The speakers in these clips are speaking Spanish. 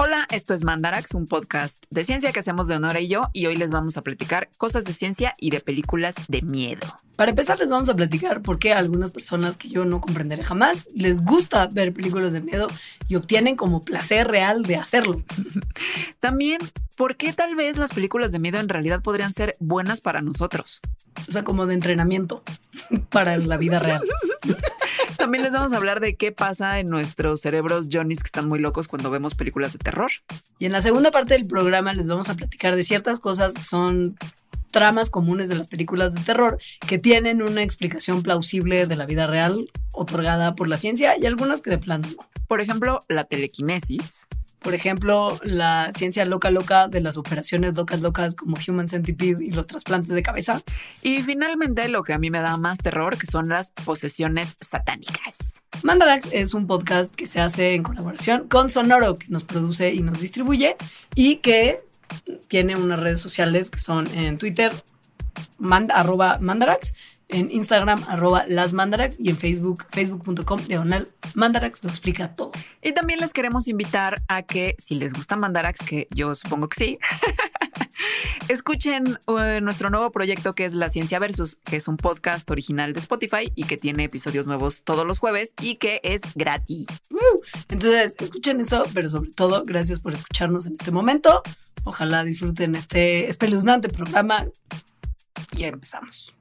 Hola, esto es Mandarax, un podcast de ciencia que hacemos Leonora y yo, y hoy les vamos a platicar cosas de ciencia y de películas de miedo. Para empezar, les vamos a platicar por qué a algunas personas que yo no comprenderé jamás les gusta ver películas de miedo y obtienen como placer real de hacerlo. También, ¿por qué tal vez las películas de miedo en realidad podrían ser buenas para nosotros? O sea, como de entrenamiento para la vida real. También les vamos a hablar de qué pasa en nuestros cerebros Johnnies que están muy locos cuando vemos películas de terror. Y en la segunda parte del programa les vamos a platicar de ciertas cosas que son tramas comunes de las películas de terror que tienen una explicación plausible de la vida real otorgada por la ciencia y algunas que de plano no. Por ejemplo, la telequinesis. Por ejemplo, la ciencia loca de las operaciones locas como Human Centipede y los trasplantes de cabeza. Y finalmente, lo que a mí me da más terror, que son las posesiones satánicas. Mandarax es un podcast que se hace en colaboración con Sonoro, que nos produce y nos distribuye, y que tiene unas redes sociales que son en Twitter, @Mandarax, en Instagram, @lasmandarax, y en Facebook, facebook.com/Mandarax, lo explica todo. Y también les queremos invitar a que, si les gusta Mandarax, que yo supongo que sí, escuchen nuestro nuevo proyecto que es La Ciencia Versus, que es un podcast original de Spotify y que tiene episodios nuevos todos los jueves y que es gratis. Entonces, escuchen eso, pero sobre todo, gracias por escucharnos en este momento. Ojalá disfruten este espeluznante programa. Y ya empezamos.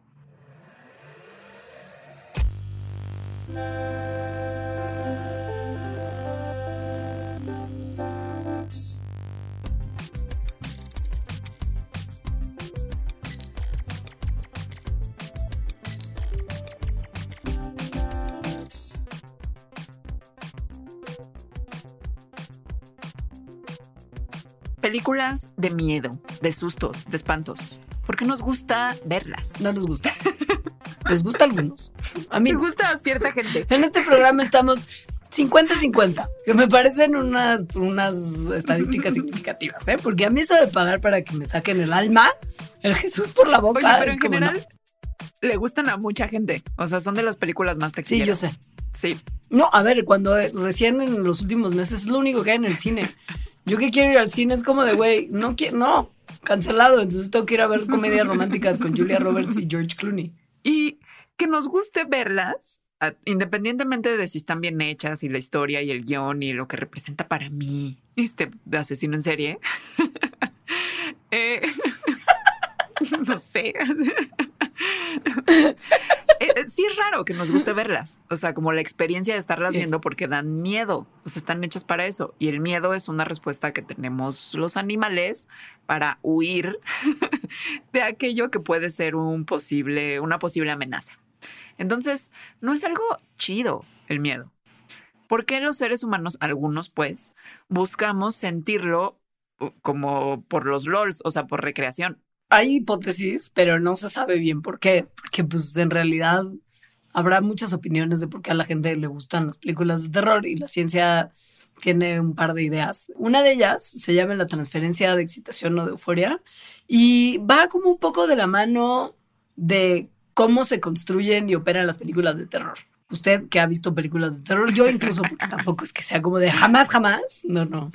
Películas de miedo, de sustos, de espantos. ¿Por qué nos gusta verlas? No nos gusta. Les gusta a algunos. A mí me gusta a cierta gente. En este programa estamos 50-50, que me parecen unas estadísticas significativas, ¿eh? Porque a mí eso de pagar para que me saquen el alma, el Jesús por la boca. Oye, pero es en como general le gustan a mucha gente. O sea, son de las películas más taquilleras. Sí, yo sé. Sí. No, a ver, cuando recién en los últimos meses es lo único que hay en el cine. Yo que quiero ir al cine es como de, güey, no, cancelado. Entonces tengo que ir a ver comedias románticas con Julia Roberts y George Clooney. Y que nos guste verlas, independientemente de si están bien hechas y la historia y el guión y lo que representa para mí de asesino en serie. No sé. Sí es raro que nos guste verlas. O sea, como la experiencia de estarlas viendo porque dan miedo. O sea, están hechas para eso. Y el miedo es una respuesta que tenemos los animales para huir de aquello que puede ser una posible amenaza. Entonces, no es algo chido el miedo. ¿Por qué los seres humanos, algunos pues, buscamos sentirlo como por los LOLs, o sea, por recreación? Hay hipótesis, pero no se sabe bien por qué. Porque pues en realidad habrá muchas opiniones de por qué a la gente le gustan las películas de terror y la ciencia tiene un par de ideas. Una de ellas se llama la transferencia de excitación o de euforia y va como un poco de la mano de cómo se construyen y operan las películas de terror. Usted que ha visto películas de terror, yo incluso, porque tampoco es que sea como de jamás, no.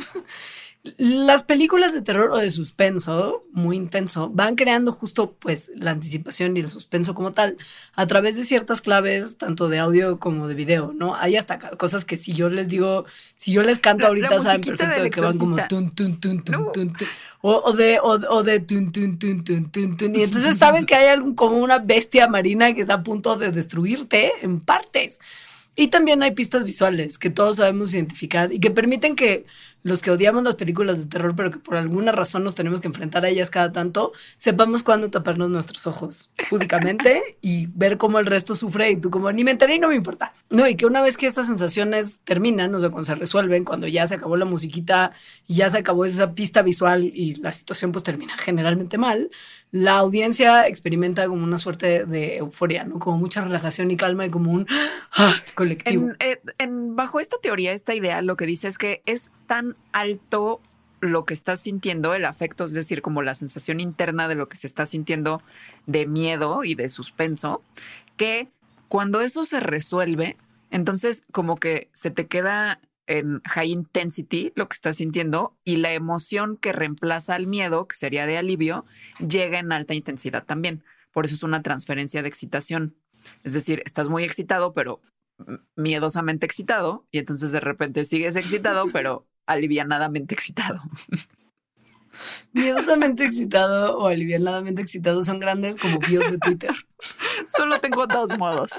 Las películas de terror o de suspenso muy intenso van creando justo pues la anticipación y el suspenso como tal a través de ciertas claves tanto de audio como de video, ¿no? Hay hasta cosas que si yo les canto ahorita saben perfecto de que van como tun tun tun tun tun tun o de tun tun tun tun tun tun y entonces sabes que hay como una bestia marina que está a punto de destruirte en partes. Y también hay pistas visuales que todos sabemos identificar y que permiten que los que odiamos las películas de terror, pero que por alguna razón nos tenemos que enfrentar a ellas cada tanto, sepamos cuándo taparnos nuestros ojos púdicamente y ver cómo el resto sufre y tú como, ni me enteré y no me importa. No, y que una vez que estas sensaciones terminan, o sea, cuando se resuelven, cuando ya se acabó la musiquita y ya se acabó esa pista visual y la situación pues termina generalmente mal, la audiencia experimenta como una suerte de euforia, ¿no? Como mucha relajación y calma y como un colectivo. Bajo esta teoría, esta idea, lo que dice es que es tan alto lo que estás sintiendo, el afecto, es decir, como la sensación interna de lo que se está sintiendo de miedo y de suspenso, que cuando eso se resuelve, entonces como que se te queda en high intensity lo que estás sintiendo y la emoción que reemplaza al miedo, que sería de alivio, llega en alta intensidad también. Por eso es una transferencia de excitación. Es decir, estás muy excitado, pero miedosamente excitado, y entonces de repente sigues excitado, pero alivianadamente excitado. Miedosamente excitado o alivianadamente excitado son grandes como bios de Twitter. Solo tengo dos modos.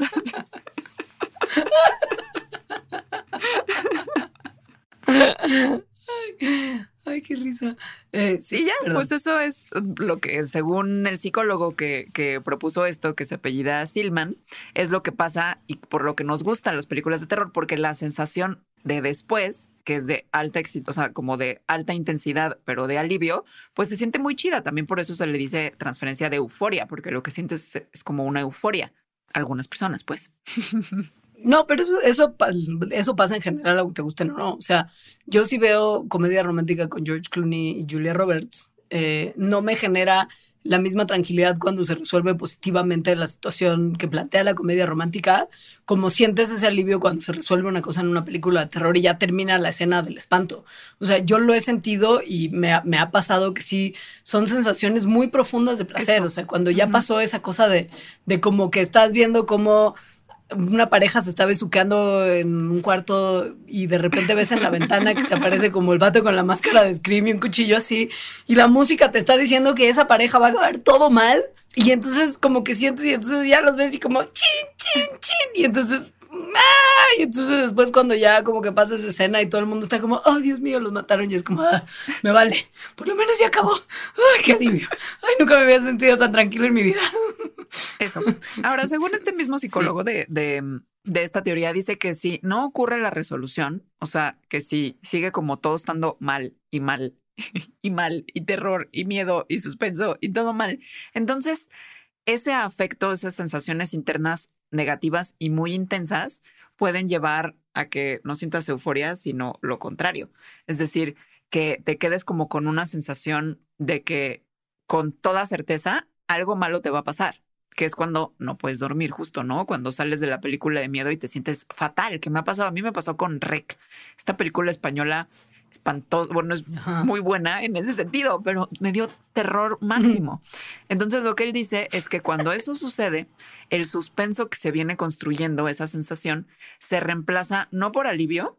Ay, qué risa. Sí, ya, perdón. Pues eso es lo que, según el psicólogo que propuso esto, que se apellida Silman, es lo que pasa y por lo que nos gustan las películas de terror, porque la sensación de después, que es de alta o sea, como de alta intensidad, pero de alivio, pues se siente muy chida. También por eso se le dice transferencia de euforia, porque lo que sientes es como una euforia. Algunas personas, pues. No, pero eso pasa en general, aunque te gusten o no. O sea, yo sí veo comedia romántica con George Clooney y Julia Roberts. No me genera la misma tranquilidad cuando se resuelve positivamente la situación que plantea la comedia romántica, como sientes ese alivio cuando se resuelve una cosa en una película de terror y ya termina la escena del espanto. O sea, yo lo he sentido y me ha pasado que sí, son sensaciones muy profundas de placer. Eso. O sea, cuando ya pasó esa cosa de como que estás viendo cómo una pareja se está besuqueando en un cuarto y de repente ves en la ventana que se aparece como el vato con la máscara de Scream y un cuchillo así, y la música te está diciendo que esa pareja va a acabar todo mal, y entonces como que sientes y entonces ya los ves y como chin, chin, chin, y entonces y entonces después cuando ya como que pasa esa escena y todo el mundo está como, oh Dios mío, los mataron, y es como, me vale, por lo menos ya acabó. Ay, qué alivio. Ay, nunca me había sentido tan tranquilo en mi vida. Eso. Ahora, según este mismo psicólogo de esta teoría, dice que si no ocurre la resolución, o sea, que si sigue como todo estando mal y mal y mal y terror y miedo y suspenso y todo mal, entonces ese afecto, esas sensaciones internas negativas y muy intensas pueden llevar a que no sientas euforia, sino lo contrario. Es decir, que te quedes como con una sensación de que con toda certeza algo malo te va a pasar, que es cuando no puedes dormir justo, ¿no? Cuando sales de la película de miedo y te sientes fatal, que me ha pasado, a mí me pasó con REC, esta película española espantosa, bueno, es muy buena en ese sentido, pero me dio terror máximo. Entonces lo que él dice es que cuando eso sucede, el suspenso que se viene construyendo, esa sensación, se reemplaza no por alivio,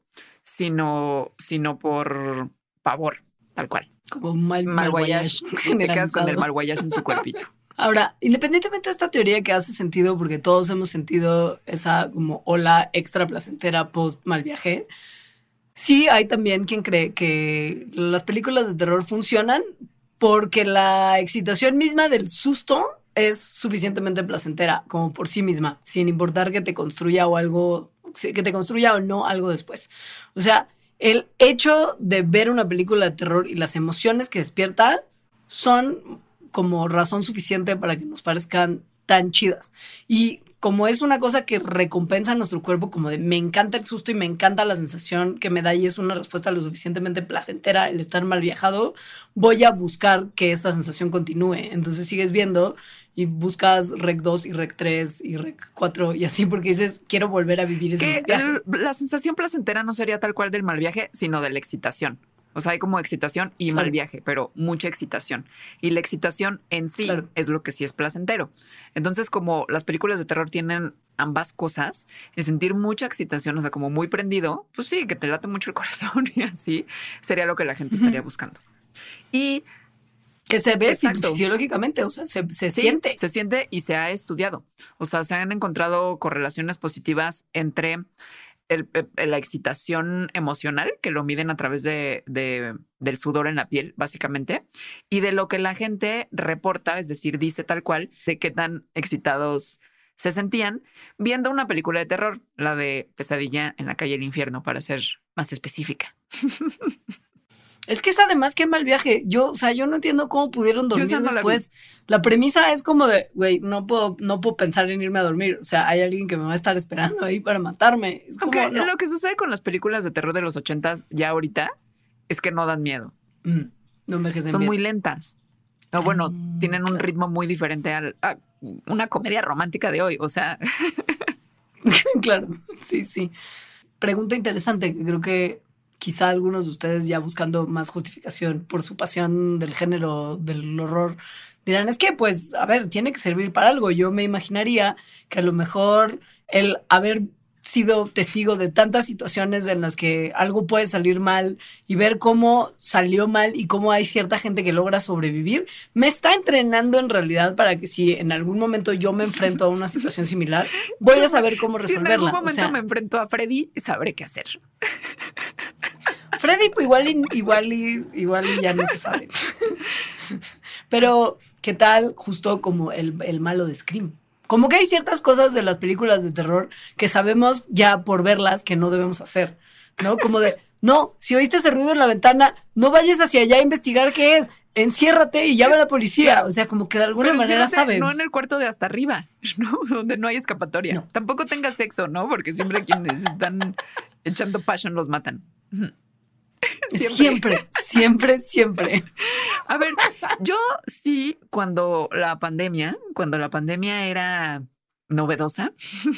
sino por pavor, tal cual. Como un mal guayash. Te quedas con el mal guayash en tu cuerpito. Ahora, independientemente de esta teoría que hace sentido, porque todos hemos sentido esa como ola extra placentera post mal viaje, sí hay también quien cree que las películas de terror funcionan porque la excitación misma del susto es suficientemente placentera como por sí misma, sin importar que te construya o no algo después. O sea, el hecho de ver una película de terror y las emociones que despierta son como razón suficiente para que nos parezcan tan chidas. Y como es una cosa que recompensa a nuestro cuerpo, como de me encanta el susto y me encanta la sensación que me da y es una respuesta lo suficientemente placentera el estar mal viajado, voy a buscar que esta sensación continúe. Entonces sigues viendo y buscas Rec 2 y Rec 3 y Rec 4 y así porque dices, quiero volver a vivir ese mal viaje. La sensación placentera no sería tal cual del mal viaje, sino de la excitación. O sea, hay como excitación y mal viaje, pero mucha excitación. Y la excitación en sí es lo que sí es placentero. Entonces, como las películas de terror tienen ambas cosas, el sentir mucha excitación, o sea, como muy prendido, pues sí, que te late mucho el corazón y así, sería lo que la gente estaría buscando. Y que se ve fisiológicamente, o sea, se siente. Se siente y se ha estudiado. O sea, se han encontrado correlaciones positivas entre la excitación emocional, que lo miden a través del sudor en la piel, básicamente, y de lo que la gente reporta, es decir, dice tal cual, de qué tan excitados se sentían viendo una película de terror, la de Pesadilla en la calle del infierno, para ser más específica. Es que es además qué mal viaje. O sea, yo no entiendo cómo pudieron dormir después. La premisa es como de, güey, no puedo pensar en irme a dormir. O sea, hay alguien que me va a estar esperando ahí para matarme. Es como, no. Lo que sucede con las películas de terror de los 80s ya ahorita es que no dan miedo. No envejecen Son bien. muy lentas. O bueno, tienen un ritmo muy diferente a una comedia romántica de hoy. O sea. Claro, sí. pregunta interesante que creo que quizá algunos de ustedes ya buscando más justificación por su pasión del género del horror dirán, es que pues, a ver, tiene que servir para algo. Yo me imaginaría que a lo mejor el haber sido testigo de tantas situaciones en las que algo puede salir mal y ver cómo salió mal y cómo hay cierta gente que logra sobrevivir, me está entrenando en realidad para que si en algún momento yo me enfrento a una situación similar, voy a saber cómo resolverla. Si en algún momento me enfrento a Freddy, sabré qué hacer. Freddy, pues igual y ya no se sabe. Pero, ¿qué tal justo como el malo de Scream? Como que hay ciertas cosas de las películas de terror que sabemos ya por verlas que no debemos hacer, ¿no? Como de, no, si oíste ese ruido en la ventana, no vayas hacia allá a investigar qué es. Enciérrate y llama a la policía. Claro. O sea, como que de alguna manera sabes. No en el cuarto de hasta arriba, ¿no? Donde no hay escapatoria. No. Tampoco tengas sexo, ¿no? Porque siempre quienes están echando passion los matan. Siempre. A ver, yo sí, cuando la pandemia era novedosa,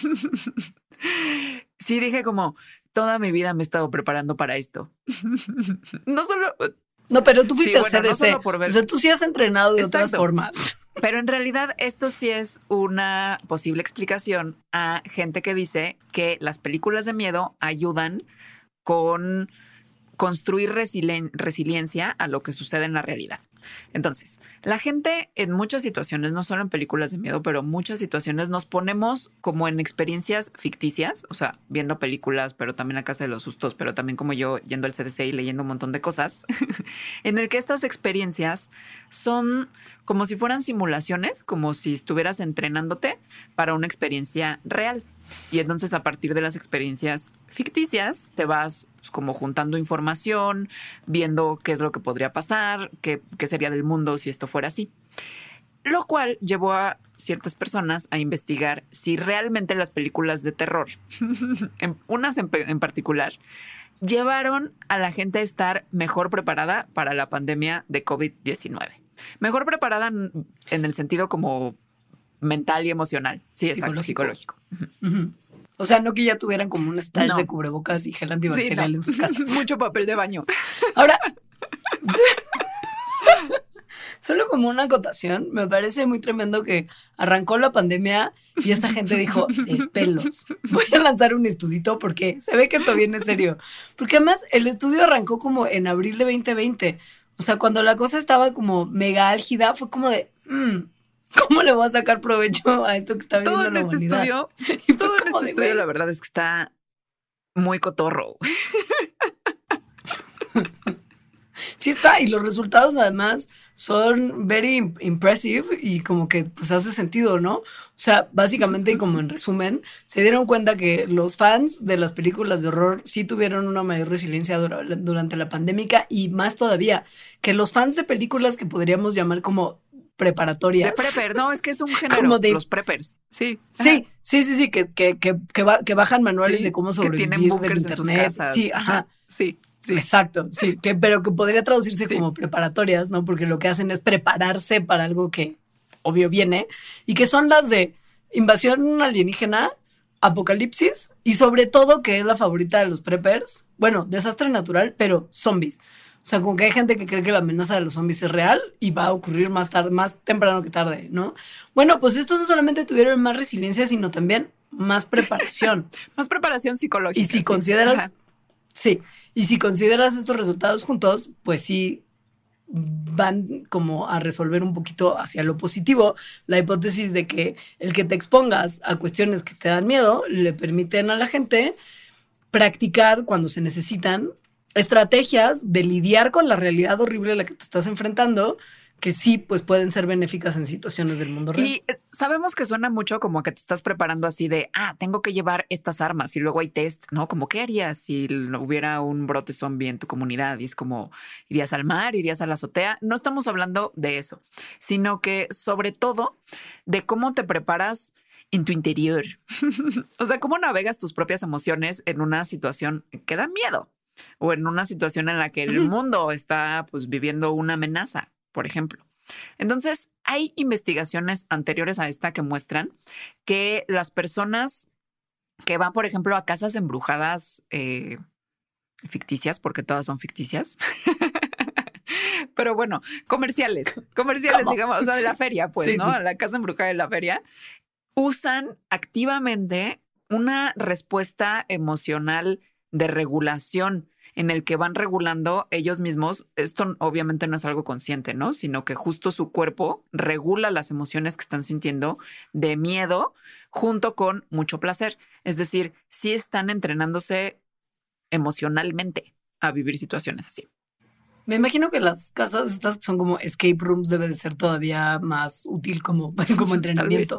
sí dije como, toda mi vida me he estado preparando para esto. No solo... No, pero tú fuiste al CDC. No o sea, tú sí has entrenado de otras formas. Pero en realidad esto sí es una posible explicación a gente que dice que las películas de miedo ayudan con construir resiliencia a lo que sucede en la realidad. Entonces, la gente en muchas situaciones, no solo en películas de miedo, pero muchas situaciones nos ponemos como en experiencias ficticias, o sea, viendo películas, pero también La Casa de los Sustos, pero también como yo yendo al CDC y leyendo un montón de cosas, en el que estas experiencias son como si fueran simulaciones, como si estuvieras entrenándote para una experiencia real. Y entonces a partir de las experiencias ficticias te vas como juntando información, viendo qué es lo que podría pasar, qué sería del mundo si esto fuera así. Lo cual llevó a ciertas personas a investigar si realmente las películas de terror, unas en particular, llevaron a la gente a estar mejor preparada para la pandemia de COVID-19. Mejor preparada en el sentido como mental y emocional. Sí, exacto, psicológico. Uh-huh. O sea, no que ya tuvieran como un stash de cubrebocas y gel antibacterial en sus casas. Mucho papel de baño. Ahora, solo como una acotación, me parece muy tremendo que arrancó la pandemia y esta gente dijo, pelos, voy a lanzar un estudito porque se ve que esto viene serio. Porque además el estudio arrancó como en abril de 2020. O sea, cuando la cosa estaba como mega álgida, fue como de... ¿Cómo le voy a sacar provecho a esto que está viendo la humanidad? Todo en este estudio, la verdad es que está muy cotorro. Sí está, y los resultados además son very impressive y como que pues hace sentido, ¿no? O sea, básicamente como en resumen, se dieron cuenta que los fans de las películas de horror sí tuvieron una mayor resiliencia durante la pandemia y más todavía, que los fans de películas que podríamos llamar como preparatorias. De prepper, no, es que es un género, los preppers. Sí. Sí, que bajan manuales de cómo sobrevivir, que tienen bunkers en sus casas. Sí, ajá. Sí. Exacto, sí, pero que podría traducirse como preparatorias, ¿no? Porque lo que hacen es prepararse para algo que obvio viene y que son las de invasión alienígena, apocalipsis y sobre todo, que es la favorita de los preppers, bueno, desastre natural, pero zombies. O sea, como que hay gente que cree que la amenaza de los zombies es real y va a ocurrir más temprano que tarde, ¿no? Bueno, pues estos no solamente tuvieron más resiliencia, sino también más preparación. Más preparación psicológica. Y si consideras... Sí, y si consideras estos resultados juntos, pues sí van como a resolver un poquito hacia lo positivo la hipótesis de que el que te expongas a cuestiones que te dan miedo le permiten a la gente practicar cuando se necesitan estrategias de lidiar con la realidad horrible a la que te estás enfrentando, que sí, pues pueden ser benéficas en situaciones del mundo real. Y sabemos que suena mucho como que te estás preparando así de, tengo que llevar estas armas y luego hay test, ¿no? Como, ¿qué harías si hubiera un brote zombie en tu comunidad? Y es como, ¿irías al mar? ¿Irías a la azotea? No estamos hablando de eso, sino que sobre todo de cómo te preparas en tu interior. O sea, cómo navegas tus propias emociones en una situación que da miedo o en una situación en la que el mundo está pues viviendo una amenaza, por ejemplo. Entonces, hay investigaciones anteriores a esta que muestran que las personas que van, por ejemplo, a casas embrujadas ficticias, porque todas son ficticias. Pero bueno, comerciales, digamos, o sea, de la feria, pues, sí, ¿no? Sí. La casa embrujada de la feria. Usan activamente una respuesta emocional de regulación en el que van regulando ellos mismos. Esto obviamente no es algo consciente, ¿no? Sino que justo su cuerpo regula las emociones que están sintiendo de miedo junto con mucho placer. Es decir, sí están entrenándose emocionalmente a vivir situaciones así. Me imagino que las casas estas que son como escape rooms debe de ser todavía más útil como entrenamiento.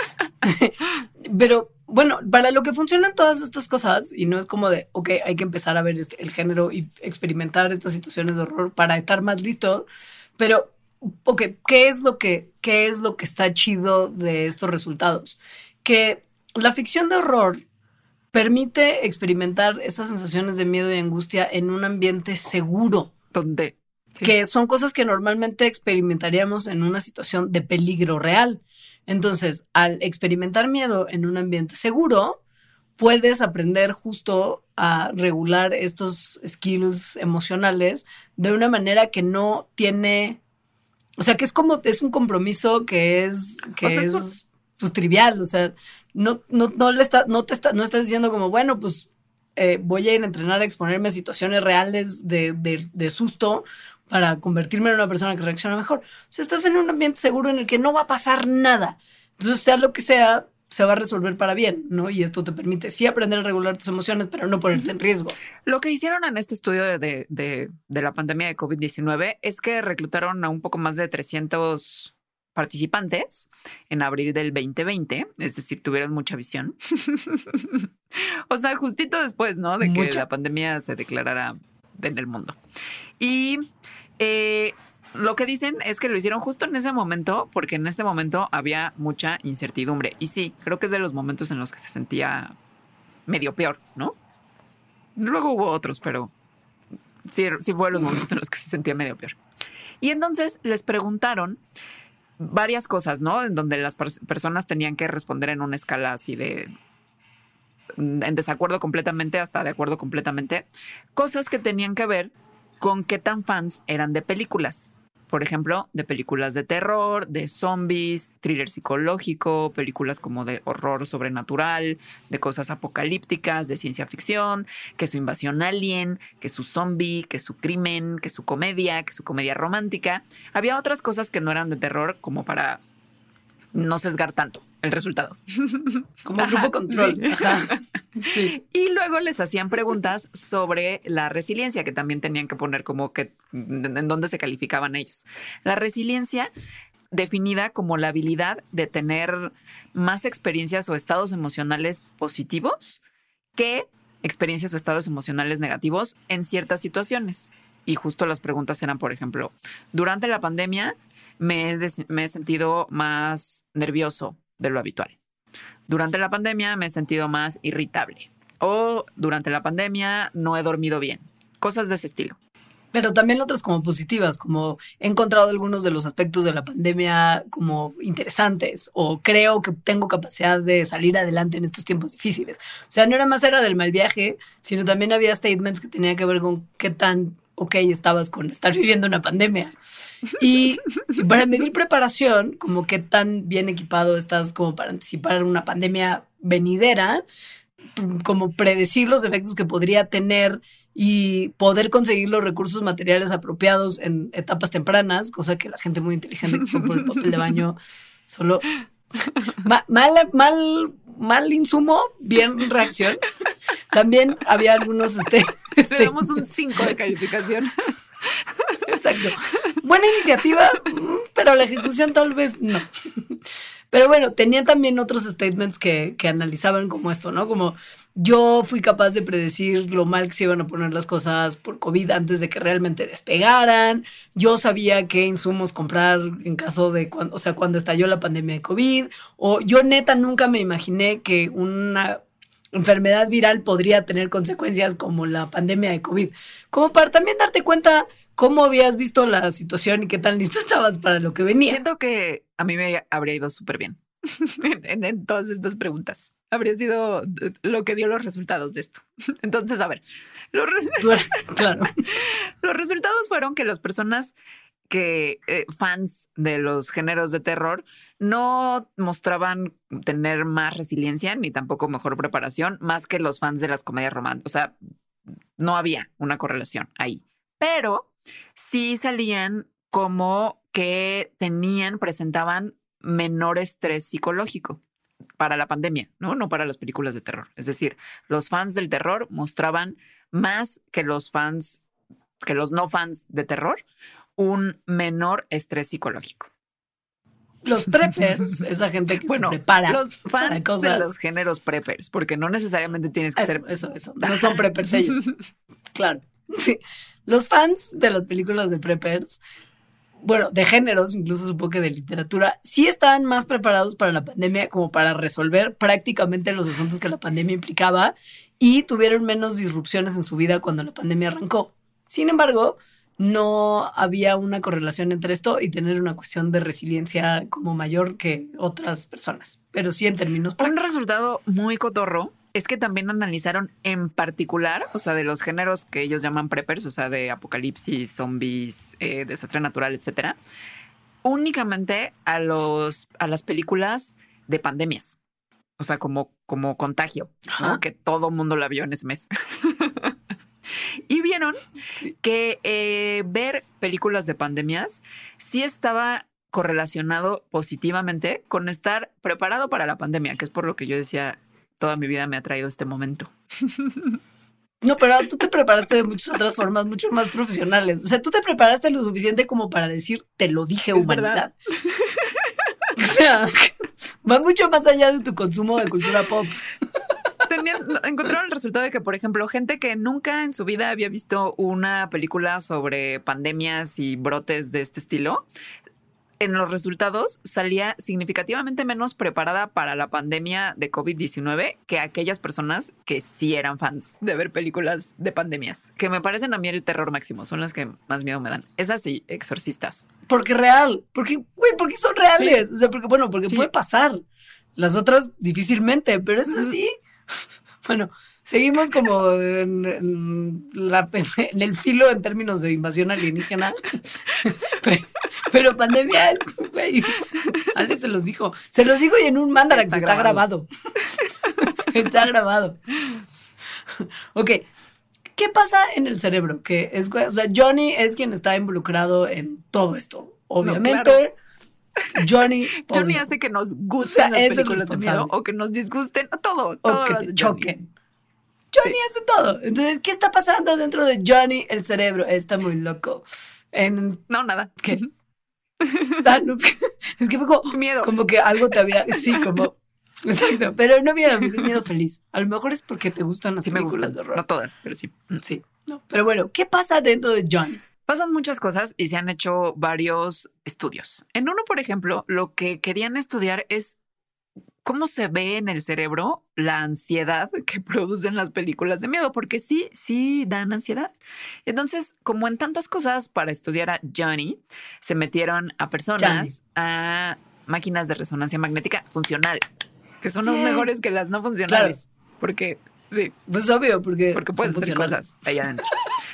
Pero bueno, para lo que funcionan todas estas cosas, y no es como de, ok, hay que empezar a ver el género y experimentar estas situaciones de horror para estar más listo, pero, ok, ¿qué es lo que está chido de estos resultados? Que la ficción de horror permite experimentar estas sensaciones de miedo y angustia en un ambiente seguro. Donde sí. Que son cosas que normalmente experimentaríamos en una situación de peligro real. Entonces, al experimentar miedo en un ambiente seguro, puedes aprender justo a regular estos skills emocionales de una manera que no tiene, o sea, que es un compromiso que es pues, trivial, o sea, no estás diciendo como, bueno, pues voy a ir a entrenar a exponerme a situaciones reales de susto para convertirme en una persona que reacciona mejor. O sea, estás en un ambiente seguro en el que no va a pasar nada. Entonces, sea lo que sea, se va a resolver para bien, ¿no? Y esto te permite sí aprender a regular tus emociones, pero no ponerte en riesgo. Lo que hicieron en este estudio de la pandemia de COVID-19 es que reclutaron a un poco más de 300 participantes en abril del 2020, es decir, tuvieron mucha visión. O sea, justito después, ¿no? De que la pandemia se declarara en el mundo. Y lo que dicen es que lo hicieron justo en ese momento, porque en este momento había mucha incertidumbre. Y sí, creo que es de los momentos en los que se sentía medio peor, ¿no? Luego hubo otros, pero sí fue los momentos en los que se sentía medio peor. Y entonces les preguntaron varias cosas, ¿no? En donde las personas tenían que responder en una escala así en desacuerdo completamente hasta de acuerdo completamente. Cosas que tenían que ver con qué tan fans eran de películas. Por ejemplo, de películas de terror, de zombies, thriller psicológico, películas como de horror sobrenatural, de cosas apocalípticas, de ciencia ficción, que su invasión alien, que su zombie, que su crimen, que su comedia romántica. Había otras cosas que no eran de terror como para no sesgar tanto el resultado. Como grupo control. Sí. Ajá. Sí. Y luego les hacían preguntas sobre la resiliencia, que también tenían que poner como que en dónde se calificaban ellos. La resiliencia, definida como la habilidad de tener más experiencias o estados emocionales positivos que experiencias o estados emocionales negativos en ciertas situaciones. Y justo las preguntas eran, por ejemplo, durante la pandemia me he sentido más nervioso de lo habitual. Durante la pandemia me he sentido más irritable. O durante la pandemia no he dormido bien. Cosas de ese estilo. Pero también otras como positivas, como he encontrado algunos de los aspectos de la pandemia como interesantes, o creo que tengo capacidad de salir adelante en estos tiempos difíciles. O sea, no era más era del mal viaje, sino también había statements que tenían que ver con qué tan ok estabas con estar viviendo una pandemia. Y para medir preparación, como qué tan bien equipado estás como para anticipar una pandemia venidera, como predecir los efectos que podría tener y poder conseguir los recursos materiales apropiados en etapas tempranas, cosa que la gente muy inteligente que fue por el papel de baño solo mal insumo, bien reacción. También había algunos le damos un 5 de calificación. Exacto. Buena iniciativa, pero la ejecución tal vez no. Pero bueno, tenían también otros statements que analizaban como esto, ¿no? Como yo fui capaz de predecir lo mal que se iban a poner las cosas por COVID antes de que realmente despegaran. Yo sabía qué insumos comprar en caso de cuando estalló la pandemia de COVID. O yo neta nunca me imaginé que una enfermedad viral podría tener consecuencias como la pandemia de COVID. Como para también darte cuenta cómo habías visto la situación y qué tan listo estabas para lo que venía. Siento que a mí me habría ido súper bien. en todas estas preguntas. Habría sido lo que dio los resultados de esto. Entonces, a ver, Claro. los resultados fueron que las personas que fans de los géneros de terror no mostraban tener más resiliencia ni tampoco mejor preparación más que los fans de las comedias románticas. O sea, no había una correlación ahí, pero sí salían como que presentaban menor estrés psicológico para la pandemia, ¿no? No para las películas de terror. Es decir, los fans del terror mostraban más que los no fans de terror, un menor estrés psicológico. Los preppers, esa gente que se prepara. Los fans de los géneros preppers, porque no necesariamente tienes que ser... Eso. No son preppers ellos. Claro. Sí. Los fans de las películas de preppers, bueno, de géneros, incluso supongo que de literatura, sí estaban más preparados para la pandemia como para resolver prácticamente los asuntos que la pandemia implicaba y tuvieron menos disrupciones en su vida cuando la pandemia arrancó. Sin embargo, no había una correlación entre esto y tener una cuestión de resiliencia como mayor que otras personas. Pero sí en términos prácticos. Un resultado muy cotorro es que también analizaron en particular, o sea, de los géneros que ellos llaman preppers, o sea, de apocalipsis, zombies, desastre natural, etcétera, únicamente a las películas de pandemias. O sea, como contagio, ¿no? Que todo mundo la vio en ese mes. Y vieron que ver películas de pandemias sí estaba correlacionado positivamente con estar preparado para la pandemia, que es por lo que yo decía, toda mi vida me ha traído este momento. No, pero tú te preparaste de muchas otras formas, mucho más profesionales. O sea, tú te preparaste lo suficiente como para decir, te lo dije, es humanidad. O sea, va mucho más allá de tu consumo de cultura pop. Encontraron el resultado de que, por ejemplo, gente que nunca en su vida había visto una película sobre pandemias y brotes de este estilo, en los resultados salía significativamente menos preparada para la pandemia de COVID-19 que aquellas personas que sí eran fans de ver películas de pandemias, que me parecen a mí el terror máximo, son las que más miedo me dan. Esas sí, exorcistas. Porque porque son reales. Sí. O sea, porque sí, puede pasar. Las otras difícilmente, pero es así. Bueno, seguimos como en el filo en términos de invasión alienígena. Pero pandemia es, güey. Ale se los dijo y en un Mandarax está grabado. Está grabado. Ok. ¿Qué pasa en el cerebro? O sea, Johnny es quien está involucrado en todo esto. Obviamente. No, claro. Johnny hace que nos gusten las películas de miedo o que nos disgusten, todo o que te choquen. Johnny hace todo. Entonces, ¿qué está pasando dentro de Johnny? El cerebro está muy loco. No, nada. ¿Qué? No, es que fue como miedo. Como que algo te había... Sí, como... Exacto, pero no miedo feliz. A lo mejor es porque te gustan las películas de horror. No todas, pero sí. Sí. No, pero bueno, ¿qué pasa dentro de Johnny? Pasan muchas cosas y se han hecho varios estudios. En uno, por ejemplo, lo que querían estudiar es cómo se ve en el cerebro la ansiedad que producen las películas de miedo, porque sí dan ansiedad. Entonces, como en tantas cosas para estudiar a Johnny, se metieron a personas a máquinas de resonancia magnética funcional, que son los mejores que las no funcionales. Claro. Porque, sí. Pues obvio, porque puedes hacer cosas ahí adentro.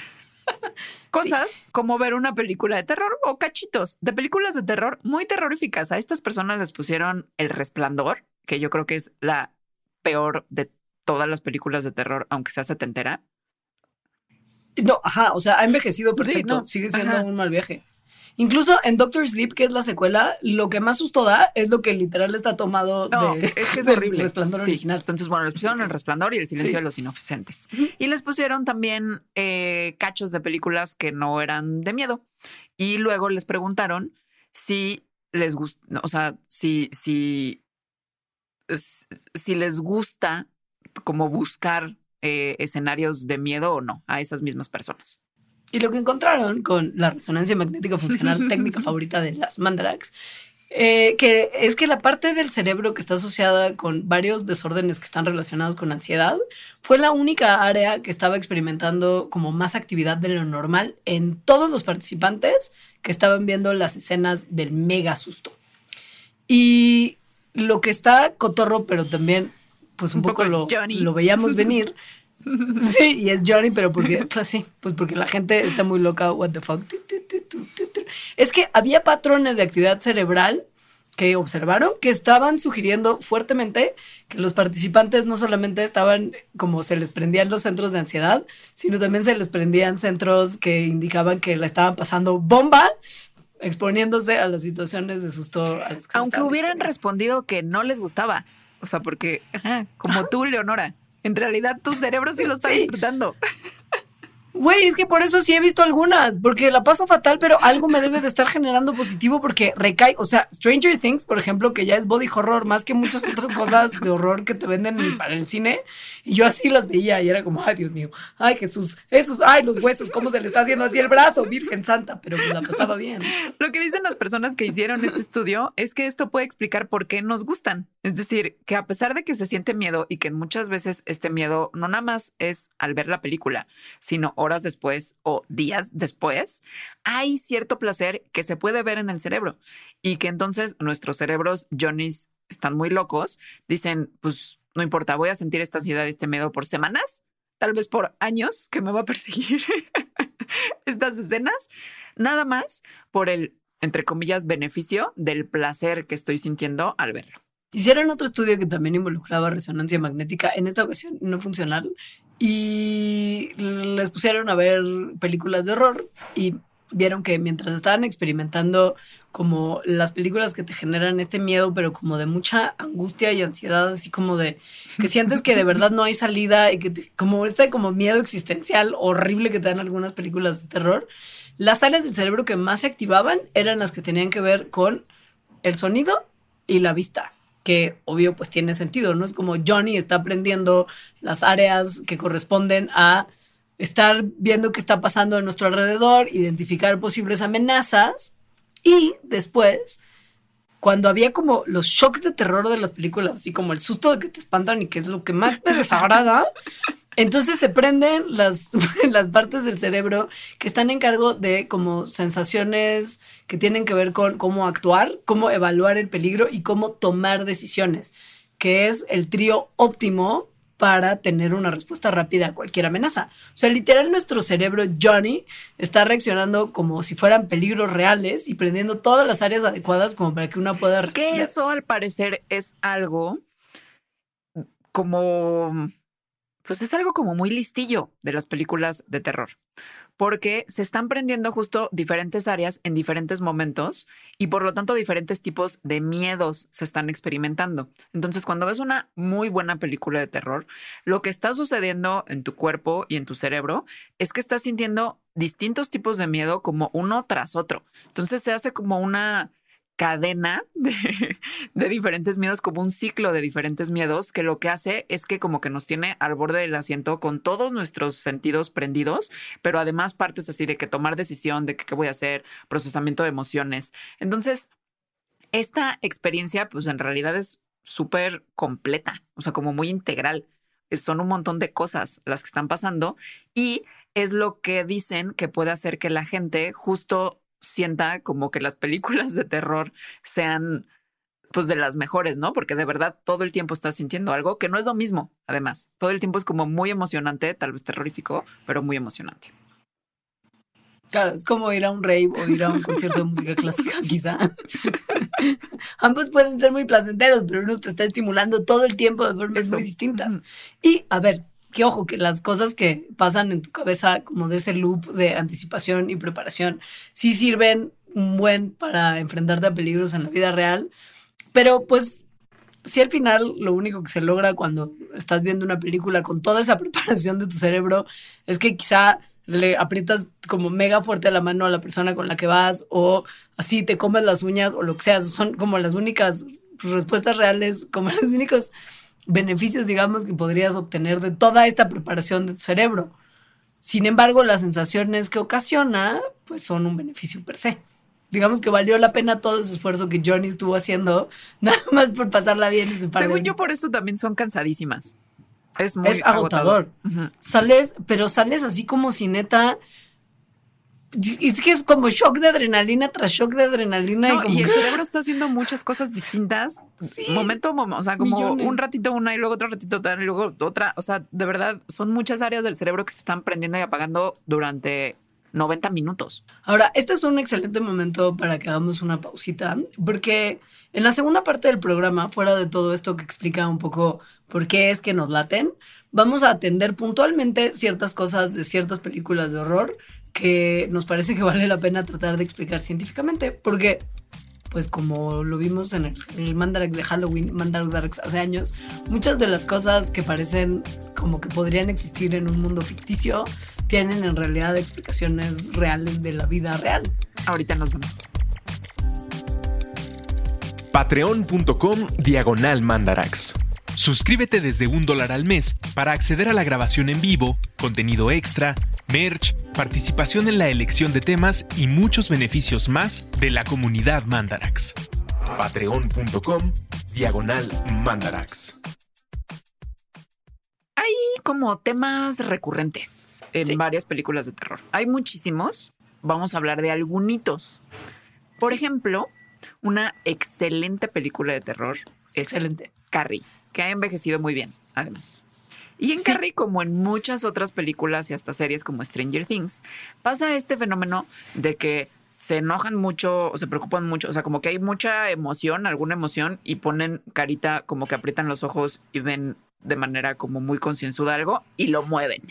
Cosas como ver una película de terror o cachitos de películas de terror muy terroríficas. A estas personas les pusieron El Resplandor, que yo creo que es la peor de todas las películas de terror, aunque sea setentera. No, o sea, ha envejecido perfecto. Sí, sigue siendo un mal viaje. Incluso en Doctor Sleep, que es la secuela, lo que más susto da es lo que literal está tomado es que es horrible. El Resplandor original. Entonces, bueno, les pusieron El Resplandor y El Silencio de los Inocentes. Y les pusieron también cachos de películas que no eran de miedo. Y luego les preguntaron si les gusta, o sea, si les gusta como buscar escenarios de miedo o no a esas mismas personas. Y lo que encontraron con la resonancia magnética funcional, técnica favorita de las Mandarax, que es que la parte del cerebro que está asociada con varios desórdenes que están relacionados con ansiedad fue la única área que estaba experimentando como más actividad de lo normal en todos los participantes que estaban viendo las escenas del mega susto. Y lo que está cotorro, pero también pues un poco lo veíamos venir. Sí, y es Johnny, pero porque, claro, sí, pues porque la gente está muy loca, what the fuck. Es que había patrones de actividad cerebral que observaron que estaban sugiriendo fuertemente que los participantes no solamente estaban como se les prendían los centros de ansiedad, sino también se les prendían centros que indicaban que la estaban pasando bomba, exponiéndose a las situaciones de susto. Aunque hubieran respondido que no les gustaba. O sea, porque, como tú, Leonora, en realidad tu cerebro sí lo está disfrutando. Güey, es que por eso sí he visto algunas, porque la paso fatal, pero algo me debe de estar generando positivo porque recae, o sea, Stranger Things, por ejemplo, que ya es body horror más que muchas otras cosas de horror que te venden para el cine, y yo así las veía y era como, ay, Dios mío, ay, Jesús, esos, ay, los huesos, cómo se le está haciendo así el brazo, Virgen Santa, pero la pasaba bien. Lo que dicen las personas que hicieron este estudio es que esto puede explicar por qué nos gustan. Es decir, que a pesar de que se siente miedo y que muchas veces este miedo no nada más es al ver la película, sino horas después o días después, hay cierto placer que se puede ver en el cerebro y que entonces nuestros cerebros, Johnny's, están muy locos, dicen, pues no importa, voy a sentir esta ansiedad y este miedo por semanas, tal vez por años que me va a perseguir estas escenas, nada más por el, entre comillas, beneficio del placer que estoy sintiendo al verlo. Hicieron otro estudio que también involucraba resonancia magnética, en esta ocasión no funcional, y les pusieron a ver películas de horror y vieron que mientras estaban experimentando como las películas que te generan este miedo, pero como de mucha angustia y ansiedad, así como de que sientes que de verdad no hay salida y que como como miedo existencial horrible que te dan algunas películas de terror, las áreas del cerebro que más se activaban eran las que tenían que ver con el sonido y la vista. Que obvio pues tiene sentido, ¿no? Es como Johnny está aprendiendo las áreas que corresponden a estar viendo qué está pasando a nuestro alrededor, identificar posibles amenazas y después, cuando había como los shocks de terror de las películas, así como el susto de que te espantan y que es lo que más me desagrada, entonces se prenden las partes del cerebro que están en cargo de como sensaciones que tienen que ver con cómo actuar, cómo evaluar el peligro y cómo tomar decisiones, que es el trío óptimo para tener una respuesta rápida a cualquier amenaza. O sea, literal nuestro cerebro, Johnny, está reaccionando como si fueran peligros reales y prendiendo todas las áreas adecuadas como para que una pueda responder. Que eso al parecer es algo como... Pues es algo como muy listillo de las películas de terror, porque se están prendiendo justo diferentes áreas en diferentes momentos y por lo tanto diferentes tipos de miedos se están experimentando. Entonces, cuando ves una muy buena película de terror, lo que está sucediendo en tu cuerpo y en tu cerebro es que estás sintiendo distintos tipos de miedo como uno tras otro. Entonces se hace como una cadena de diferentes miedos, como un ciclo de diferentes miedos, que lo que hace es que como que nos tiene al borde del asiento con todos nuestros sentidos prendidos, pero además partes así de que tomar decisión, de que qué voy a hacer, procesamiento de emociones. Entonces, esta experiencia pues en realidad es súper completa, o sea, como muy integral. Son un montón de cosas las que están pasando y es lo que dicen que puede hacer que la gente justo sienta como que las películas de terror sean pues de las mejores, ¿no? Porque de verdad todo el tiempo estás sintiendo algo que no es lo mismo, además. Todo el tiempo es como muy emocionante, tal vez terrorífico, pero muy emocionante. Claro, es como ir a un rave o ir a un concierto de música clásica, quizá. Ambos pueden ser muy placenteros, pero uno te está estimulando todo el tiempo de formas muy distintas. Y, a ver, que ojo, que las cosas que pasan en tu cabeza como de ese loop de anticipación y preparación sí sirven un buen para enfrentarte a peligros en la vida real, pero pues si al final lo único que se logra cuando estás viendo una película con toda esa preparación de tu cerebro es que quizá le aprietas como mega fuerte la mano a la persona con la que vas o así te comes las uñas o lo que sea, son como las únicas respuestas reales, como los únicos beneficios, digamos, que podrías obtener de toda esta preparación de tu cerebro. Sin embargo, las sensaciones que ocasiona, pues son un beneficio per se. Digamos que valió la pena todo ese esfuerzo que Johnny estuvo haciendo, nada más por pasarla bien ese par de Según yo, por eso también son cansadísimas. Es muy agotador. Uh-huh. Sales así como si neta Y es que es como shock de adrenalina tras shock de adrenalina. No, y el cerebro está haciendo muchas cosas distintas. Sí, momento, o sea, como millones. Un ratito una y luego otro ratito otra y luego otra. O sea, de verdad, son muchas áreas del cerebro que se están prendiendo y apagando durante 90 minutos. Ahora, este es un excelente momento para que hagamos una pausita, porque en la segunda parte del programa, fuera de todo esto que explica un poco por qué es que nos laten, vamos a atender puntualmente ciertas cosas de ciertas películas de horror que nos parece que vale la pena tratar de explicar científicamente, porque, pues como lo vimos en el Mandarax de Halloween, Mandarax hace años, muchas de las cosas que parecen como que podrían existir en un mundo ficticio tienen en realidad explicaciones reales de la vida real. Ahorita nos vemos. Patreon.com/Mandarax. Suscríbete desde $1 al mes para acceder a la grabación en vivo, contenido extra, merch, participación en la elección de temas y muchos beneficios más de la comunidad Mandarax. Patreon.com/Mandarax. Hay como temas recurrentes en varias películas de terror. Hay muchísimos. Vamos a hablar de algunitos. Por ejemplo, una excelente película de terror es Carrie, que ha envejecido muy bien, además. Y en Carrie, como en muchas otras películas y hasta series como Stranger Things, pasa este fenómeno de que se enojan mucho o se preocupan mucho. O sea, como que hay mucha emoción, alguna emoción, y ponen carita, como que aprietan los ojos y ven de manera como muy concienzuda algo y lo mueven.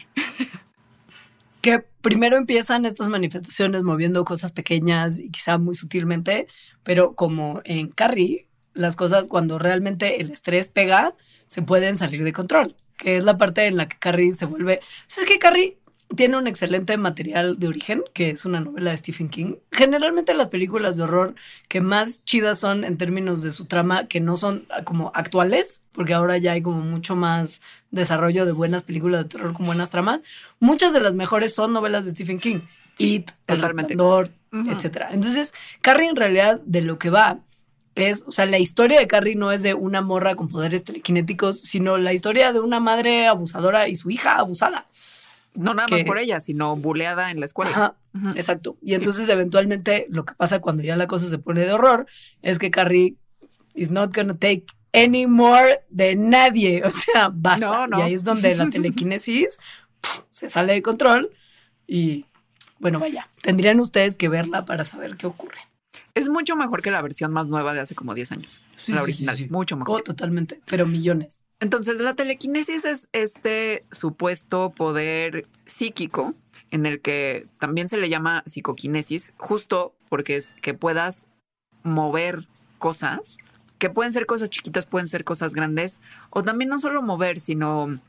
Que primero empiezan estas manifestaciones moviendo cosas pequeñas y quizá muy sutilmente, pero como en Carrie, las cosas cuando realmente el estrés pega, se pueden salir de control, que es la parte en la que Carrie se vuelve... Pues es que Carrie tiene un excelente material de origen, que es una novela de Stephen King. Generalmente las películas de horror que más chidas son en términos de su trama, que no son como actuales, porque ahora ya hay como mucho más desarrollo de buenas películas de terror con buenas tramas. Muchas de las mejores son novelas de Stephen King. It, El Resplandor, etcétera. Entonces, Carrie en realidad de lo que va es, o sea, la historia de Carrie no es de una morra con poderes telequinéticos, sino la historia de una madre abusadora y su hija abusada. No nada más por ella, sino buleada en la escuela. Ajá, exacto. Y entonces eventualmente lo que pasa cuando ya la cosa se pone de horror es que Carrie is not gonna take any more de nadie. O sea, basta. No. Y ahí es donde la telequinesis se sale de control y bueno, vaya, tendrían ustedes que verla para saber qué ocurre. Es mucho mejor que la versión más nueva de hace como 10 años. La original, mucho mejor. Totalmente, pero millones. Entonces, la telequinesis es este supuesto poder psíquico en el que también se le llama psicoquinesis, justo porque es que puedas mover cosas, que pueden ser cosas chiquitas, pueden ser cosas grandes, o también no solo mover, sino...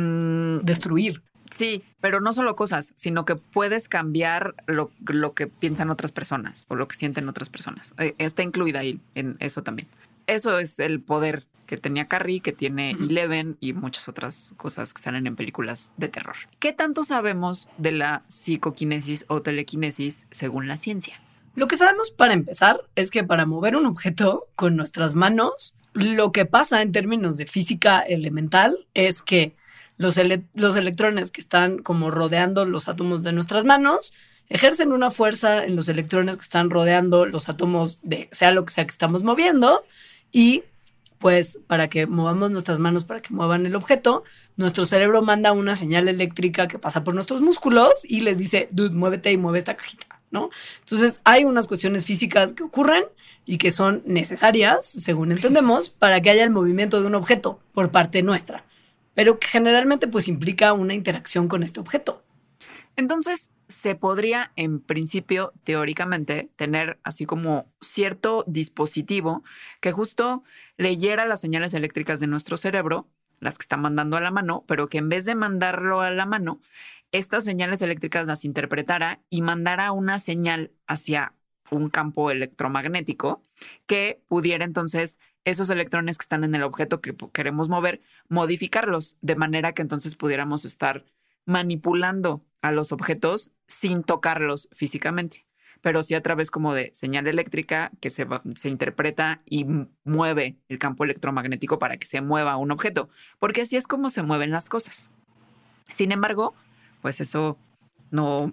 destruir. Sí, pero no solo cosas, sino que puedes cambiar lo que piensan otras personas o lo que sienten otras personas. Está incluida ahí en eso también. Eso es el poder que tenía Carrie, que tiene Eleven y muchas otras cosas que salen en películas de terror. ¿Qué tanto sabemos de la psicoquinesis o telequinesis según la ciencia? Lo que sabemos para empezar es que para mover un objeto con nuestras manos, lo que pasa en términos de física elemental es que los electrones que están como rodeando los átomos de nuestras manos ejercen una fuerza en los electrones que están rodeando los átomos de sea lo que sea que estamos moviendo y pues para que movamos nuestras manos, para que muevan el objeto, nuestro cerebro manda una señal eléctrica que pasa por nuestros músculos y les dice, dude, muévete y mueve esta cajita, ¿no? Entonces hay unas cuestiones físicas que ocurren y que son necesarias, según entendemos, para que haya el movimiento de un objeto por parte nuestra, pero que generalmente pues implica una interacción con este objeto. Entonces, se podría, en principio, teóricamente, tener así como cierto dispositivo que justo leyera las señales eléctricas de nuestro cerebro, las que está mandando a la mano, pero que en vez de mandarlo a la mano, estas señales eléctricas las interpretara y mandara una señal hacia un campo electromagnético que pudiera entonces esos electrones que están en el objeto que queremos mover, modificarlos de manera que entonces pudiéramos estar manipulando a los objetos sin tocarlos físicamente, pero sí a través como de señal eléctrica que se interpreta y mueve el campo electromagnético para que se mueva un objeto, porque así es como se mueven las cosas. Sin embargo, pues eso no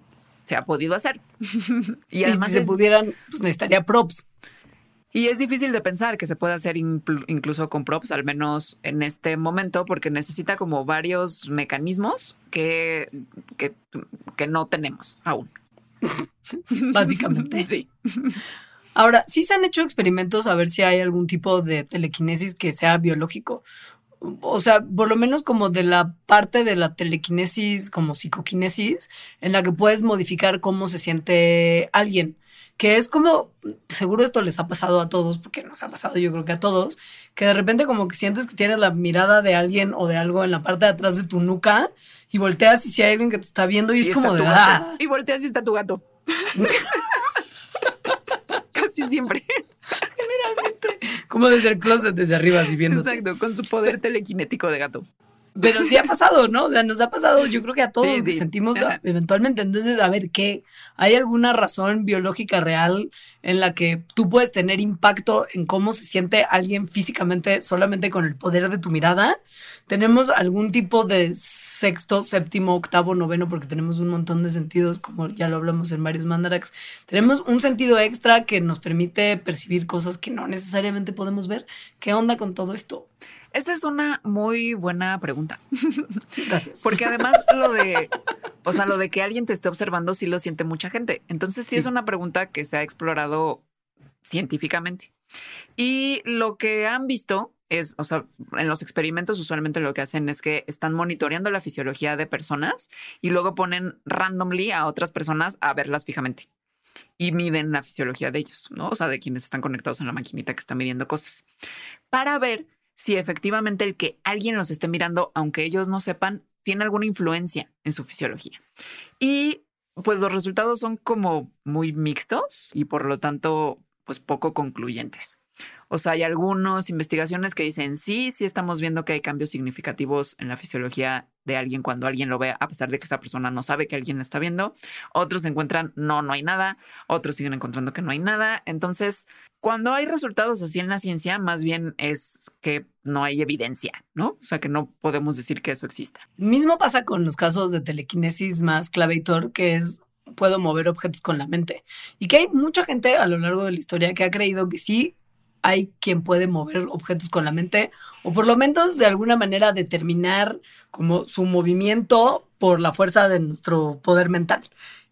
se ha podido hacer. Y además si se pudieran, pues necesitaría props. Y es difícil de pensar que se pueda hacer incluso con props, al menos en este momento, porque necesita como varios mecanismos que no tenemos aún. Básicamente. Sí. Ahora, sí se han hecho experimentos a ver si hay algún tipo de telequinesis que sea biológico. O sea, por lo menos como de la parte de la telequinesis, como psicoquinesis, en la que puedes modificar cómo se siente alguien. Que es como, seguro esto les ha pasado a todos, porque nos ha pasado yo creo que a todos, que de repente como que sientes que tienes la mirada de alguien o de algo en la parte de atrás de tu nuca y volteas y si hay alguien que te está viendo y es como de... ¡Ah! Y volteas y está tu gato. Casi siempre. Generalmente. Como desde el closet, desde arriba, así viéndote. Exacto, con su poder telequinético de gato. Pero sí ha pasado, ¿no? O sea, nos ha pasado, yo creo que a todos que sentimos eventualmente. Entonces, a ver, ¿qué? ¿Hay alguna razón biológica real en la que tú puedes tener impacto en cómo se siente alguien físicamente solamente con el poder de tu mirada? ¿Tenemos algún tipo de sexto, séptimo, octavo, noveno? Porque tenemos un montón de sentidos, como ya lo hablamos en varios mandaraks. ¿Tenemos un sentido extra que nos permite percibir cosas que no necesariamente podemos ver? ¿Qué onda con todo esto? Esta es una muy buena pregunta. Gracias. Porque además lo de que alguien te esté observando sí lo siente mucha gente. Entonces sí es una pregunta que se ha explorado científicamente. Y lo que han visto es, o sea, en los experimentos usualmente lo que hacen es que están monitoreando la fisiología de personas y luego ponen randomly a otras personas a verlas fijamente. Y miden la fisiología de ellos, ¿no? O sea, de quienes están conectados en la maquinita que está midiendo cosas. Para ver si efectivamente el que alguien los esté mirando, aunque ellos no sepan, tiene alguna influencia en su fisiología. Y pues los resultados son como muy mixtos y por lo tanto, pues poco concluyentes. O sea, hay algunas investigaciones que dicen sí estamos viendo que hay cambios significativos en la fisiología de alguien cuando alguien lo ve, a pesar de que esa persona no sabe que alguien la está viendo. Otros encuentran no hay nada. Otros siguen encontrando que no hay nada. Entonces, cuando hay resultados así en la ciencia, más bien es que no hay evidencia, ¿no? O sea, que no podemos decir que eso exista. Mismo pasa con los casos de telequinesis más clavator, que es puedo mover objetos con la mente. Y que hay mucha gente a lo largo de la historia que ha creído que sí hay quien puede mover objetos con la mente o por lo menos de alguna manera determinar como su movimiento por la fuerza de nuestro poder mental.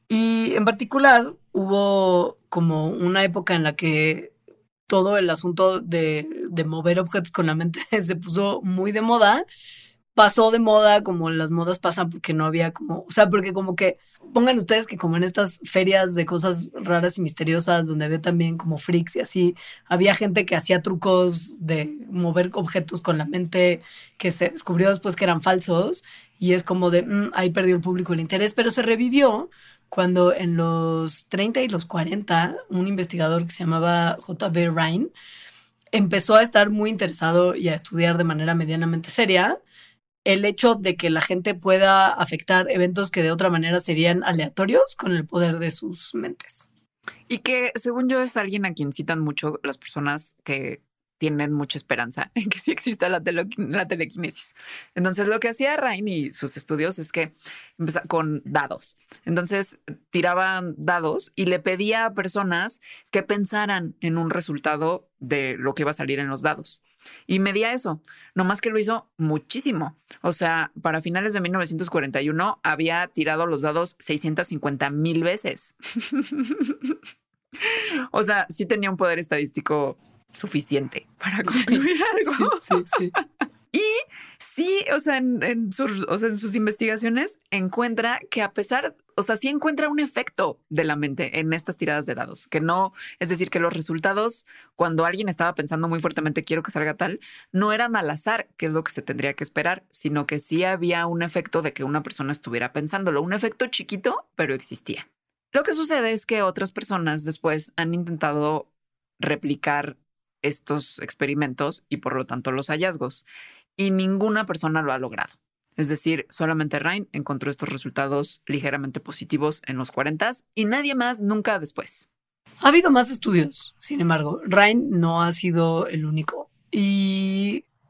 Y en particular hubo como una época en la que todo el asunto de mover objetos con la mente se puso muy de moda. Pasó de moda como las modas pasan porque no había como... O sea, porque como que... Pongan ustedes que como en estas ferias de cosas raras y misteriosas donde había también como freaks y así, había gente que hacía trucos de mover objetos con la mente que se descubrió después que eran falsos y es como de... ahí perdió el público el interés, pero se revivió cuando en los 30 y los 40 un investigador que se llamaba J.B. Rhine empezó a estar muy interesado y a estudiar de manera medianamente seria el hecho de que la gente pueda afectar eventos que de otra manera serían aleatorios con el poder de sus mentes. Y que, según yo, es alguien a quien citan mucho las personas que tienen mucha esperanza en que sí exista la telequinesis. Entonces, lo que hacía Rhine y sus estudios es que empezaba con dados. Entonces, tiraban dados y le pedía a personas que pensaran en un resultado de lo que iba a salir en los dados. Y medía eso, nomás que lo hizo muchísimo. O sea, para finales de 1941 había tirado los dados 650,000 veces. O sea, sí tenía un poder estadístico suficiente para concluir algo. Sí. Y sí, o sea, en sus investigaciones encuentra que a pesar, o sea, sí encuentra un efecto de la mente en estas tiradas de dados, que no, es decir, que los resultados, cuando alguien estaba pensando muy fuertemente quiero que salga tal, no eran al azar, que es lo que se tendría que esperar, sino que sí había un efecto de que una persona estuviera pensándolo, un efecto chiquito, pero existía. Lo que sucede es que otras personas después han intentado replicar estos experimentos y por lo tanto los hallazgos. Y ninguna persona lo ha logrado. Es decir, solamente Rhine encontró estos resultados ligeramente positivos en los 40s y nadie más nunca después. Ha habido más estudios, sin embargo. Rhine no ha sido el único. Y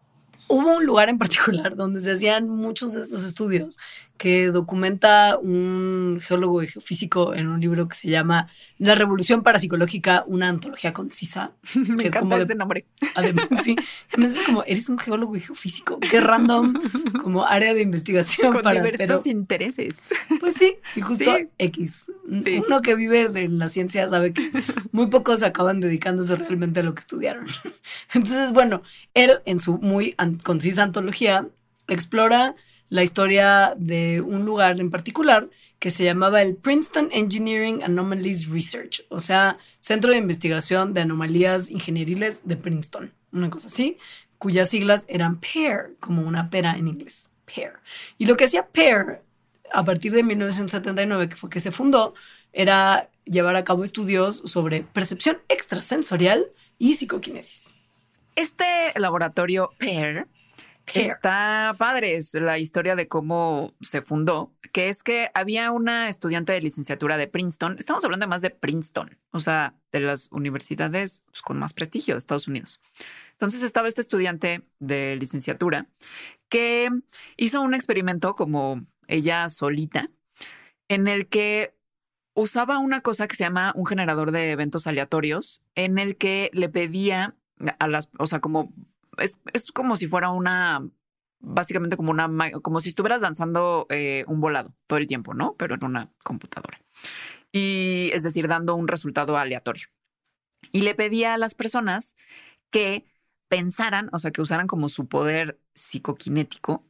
hubo un lugar en particular donde se hacían muchos de estos estudios que documenta un geólogo y geofísico en un libro que se llama La Revolución Parapsicológica, una antología concisa. Me encanta ese nombre. Además, sí. Además es como, eres un geólogo y geofísico. Qué random como área de investigación. Con diversos intereses. Pues sí, y justo Sí. X. Sí. Uno que vive de la ciencia sabe que muy pocos acaban dedicándose realmente a lo que estudiaron. Entonces, bueno, él en su muy concisa antología explora la historia de un lugar en particular que se llamaba el Princeton Engineering Anomalies Research, o sea, Centro de Investigación de Anomalías Ingenieriles de Princeton, una cosa así, cuyas siglas eran PEAR, como una pera en inglés, PEAR. Y lo que hacía PEAR a partir de 1979, que fue que se fundó, era llevar a cabo estudios sobre percepción extrasensorial y psicoquinesis. Este laboratorio PEAR está padre, es la historia de cómo se fundó, que es que había una estudiante de licenciatura de Princeton, estamos hablando más de Princeton, o sea, de las universidades pues, con más prestigio de Estados Unidos. Entonces estaba este estudiante de licenciatura que hizo un experimento como ella solita, en el que usaba una cosa que se llama un generador de eventos aleatorios, en el que le pedía a las, o sea, como es como si fuera básicamente como si estuvieras danzando un volado todo el tiempo, ¿no? Pero en una computadora. Y es decir, dando un resultado aleatorio. Y le pedía a las personas que pensaran, o sea, que usaran como su poder psicoquinético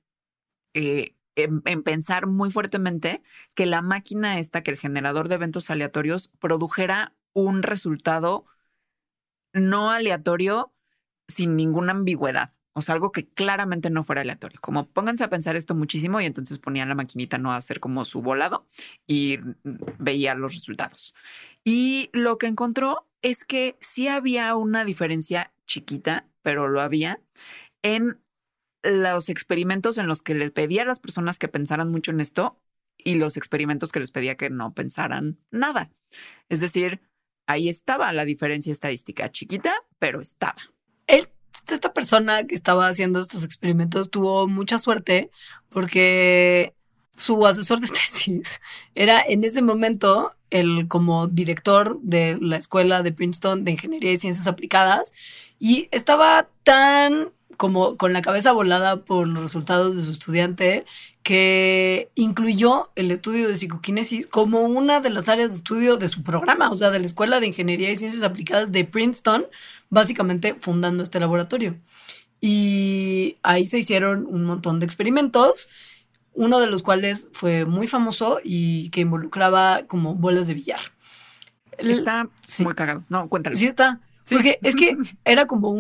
en pensar muy fuertemente que la máquina esta, que el generador de eventos aleatorios produjera un resultado no aleatorio sin ninguna ambigüedad. O sea, algo que claramente no fuera aleatorio. Como pónganse a pensar esto muchísimo y entonces ponían la maquinita no a hacer como su volado y veía los resultados. Y lo que encontró es que sí había una diferencia chiquita, pero lo había, en los experimentos en los que les pedía a las personas que pensaran mucho en esto y los experimentos que les pedía que no pensaran nada. Es decir, ahí estaba la diferencia estadística, chiquita, pero estaba. Esta persona que estaba haciendo estos experimentos tuvo mucha suerte porque su asesor de tesis era en ese momento el como director de la escuela de Princeton de Ingeniería y Ciencias Aplicadas y estaba tan como con la cabeza volada por los resultados de su estudiante que incluyó el estudio de psicoquinesis como una de las áreas de estudio de su programa, o sea, de la Escuela de Ingeniería y Ciencias Aplicadas de Princeton, básicamente fundando este laboratorio. Y ahí se hicieron un montón de experimentos, uno de los cuales fue muy famoso y que involucraba como bolas de billar. Está muy cagado. No, cuéntalo. Sí está. Sí. Porque es que era como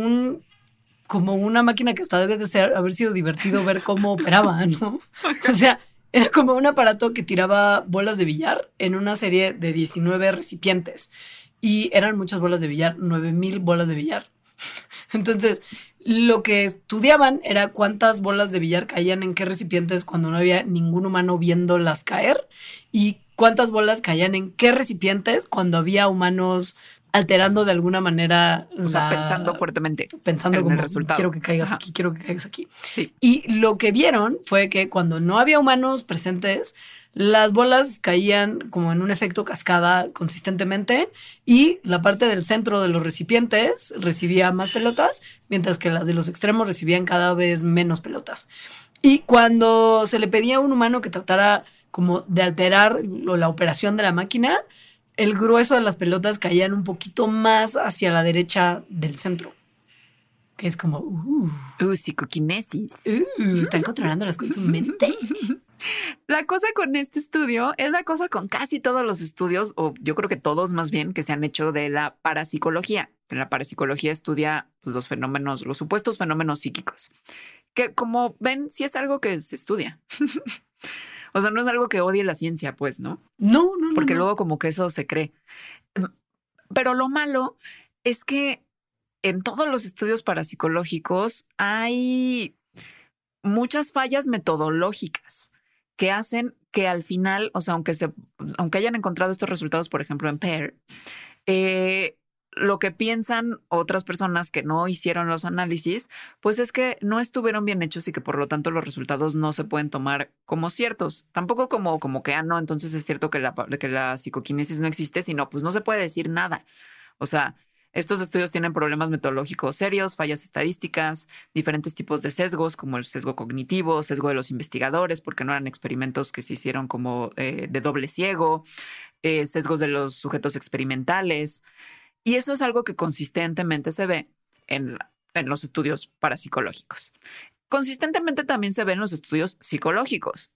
una máquina que hasta debe de haber sido divertido ver cómo operaba, ¿no? O sea, era como un aparato que tiraba bolas de billar en una serie de 19 recipientes. Y eran muchas bolas de billar, 9,000 bolas de billar. Entonces, lo que estudiaban era cuántas bolas de billar caían en qué recipientes cuando no había ningún humano viéndolas caer y cuántas bolas caían en qué recipientes cuando había humanos alterando de alguna manera. O sea, pensando fuertemente. Pensando como, el resultado. Quiero que caigas aquí, quiero que caigas aquí. Sí. Y lo que vieron fue que cuando no había humanos presentes, las bolas caían como en un efecto cascada consistentemente y la parte del centro de los recipientes recibía más pelotas, mientras que las de los extremos recibían cada vez menos pelotas. Y cuando se le pedía a un humano que tratara como de alterar la operación de la máquina, el grueso de las pelotas caían un poquito más hacia la derecha del centro. Que es como, psicoquinesis. Están controlando las cosas en su mente. La cosa con este estudio es la cosa con casi todos los estudios, o yo creo que todos más bien, que se han hecho de la parapsicología. La parapsicología estudia los fenómenos, los supuestos fenómenos psíquicos. Que como ven, sí es algo que se estudia. O sea, no es algo que odie la ciencia, pues, ¿no? No. Porque luego como que eso se cree. Pero lo malo es que en todos los estudios parapsicológicos hay muchas fallas metodológicas que hacen que al final, o sea, aunque hayan encontrado estos resultados, por ejemplo, en PEAR, lo que piensan otras personas que no hicieron los análisis, pues es que no estuvieron bien hechos y que por lo tanto los resultados no se pueden tomar como ciertos. Tampoco como que, no, entonces es cierto que la psicoquinesis no existe, sino pues no se puede decir nada. O sea, estos estudios tienen problemas metodológicos serios, fallas estadísticas, diferentes tipos de sesgos, como el sesgo cognitivo, sesgo de los investigadores, porque no eran experimentos que se hicieron como de doble ciego, sesgos de los sujetos experimentales. Y eso es algo que consistentemente se ve en los estudios parapsicológicos. Consistentemente también se ve en los estudios psicológicos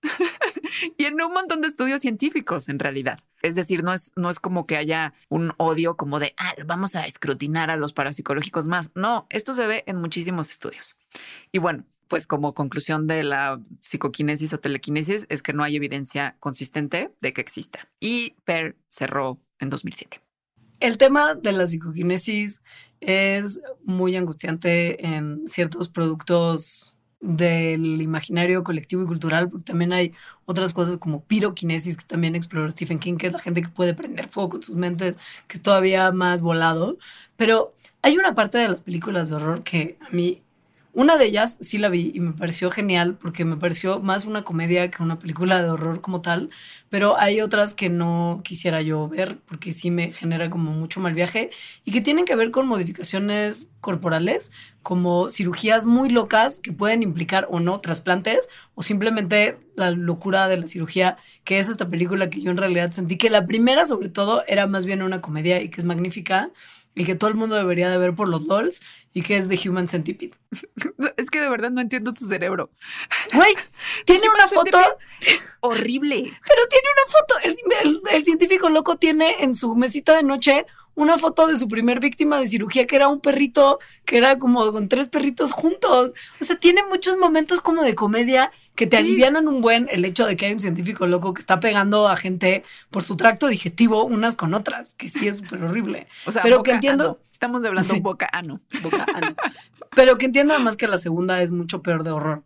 y en un montón de estudios científicos, en realidad. Es decir, no es como que haya un odio como de, vamos a escrutinar a los parapsicológicos más. No, esto se ve en muchísimos estudios. Y bueno, pues como conclusión de la psicoquinesis o telequinesis es que no hay evidencia consistente de que exista. Y Pear cerró en 2007. El tema de la psicoquinesis es muy angustiante en ciertos productos del imaginario colectivo y cultural, porque también hay otras cosas como piroquinesis que también exploró Stephen King, que es la gente que puede prender fuego con sus mentes, que es todavía más volado. Pero hay una parte de las películas de horror que a mí, una de ellas sí la vi y me pareció genial porque me pareció más una comedia que una película de horror como tal, pero hay otras que no quisiera yo ver porque sí me genera como mucho mal viaje y que tienen que ver con modificaciones corporales, como cirugías muy locas que pueden implicar o no trasplantes o simplemente la locura de la cirugía, que es esta película que yo en realidad sentí que la primera sobre todo era más bien una comedia y que es magnífica y que todo el mundo debería de ver por los LOLs y que es The Human Centipede. Es que de verdad no entiendo tu cerebro. Güey, tiene una foto horrible. Pero tiene una foto. El científico loco tiene en su mesita de noche una foto de su primer víctima de cirugía, que era un perrito, que era como con 3 perritos juntos. O sea, tiene muchos momentos como de comedia que te alivianan un buen el hecho de que hay un científico loco que está pegando a gente por su tracto digestivo unas con otras, que sí es súper horrible. O sea, pero que entiendo... Ano. Estamos hablando sí. boca ano. Boca ano. Pero que entiendo además que la segunda es mucho peor de horror.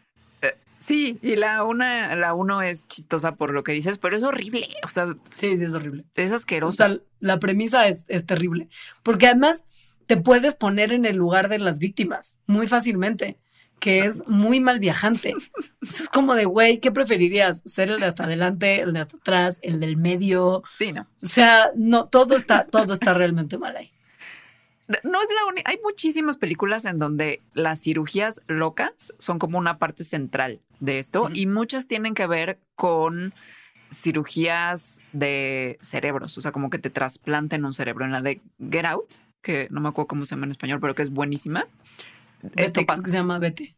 Sí, y la uno es chistosa por lo que dices, pero es horrible. O sea, sí, es horrible. Es asquerosa. O sea, la premisa es terrible. Porque además te puedes poner en el lugar de las víctimas muy fácilmente, que es muy mal viajante. Eso es como de, güey, ¿qué preferirías? ¿Ser el de hasta adelante, el de hasta atrás, el del medio? Sí, no. O sea, no, todo está realmente mal ahí. No es la única. Hay muchísimas películas en donde las cirugías locas son como una parte central de esto y muchas tienen que ver con cirugías de cerebros, o sea, como que te trasplanten un cerebro. En la de Get Out, que no me acuerdo cómo se llama en español, pero que es buenísima. Esto pasa. Que se llama Vete.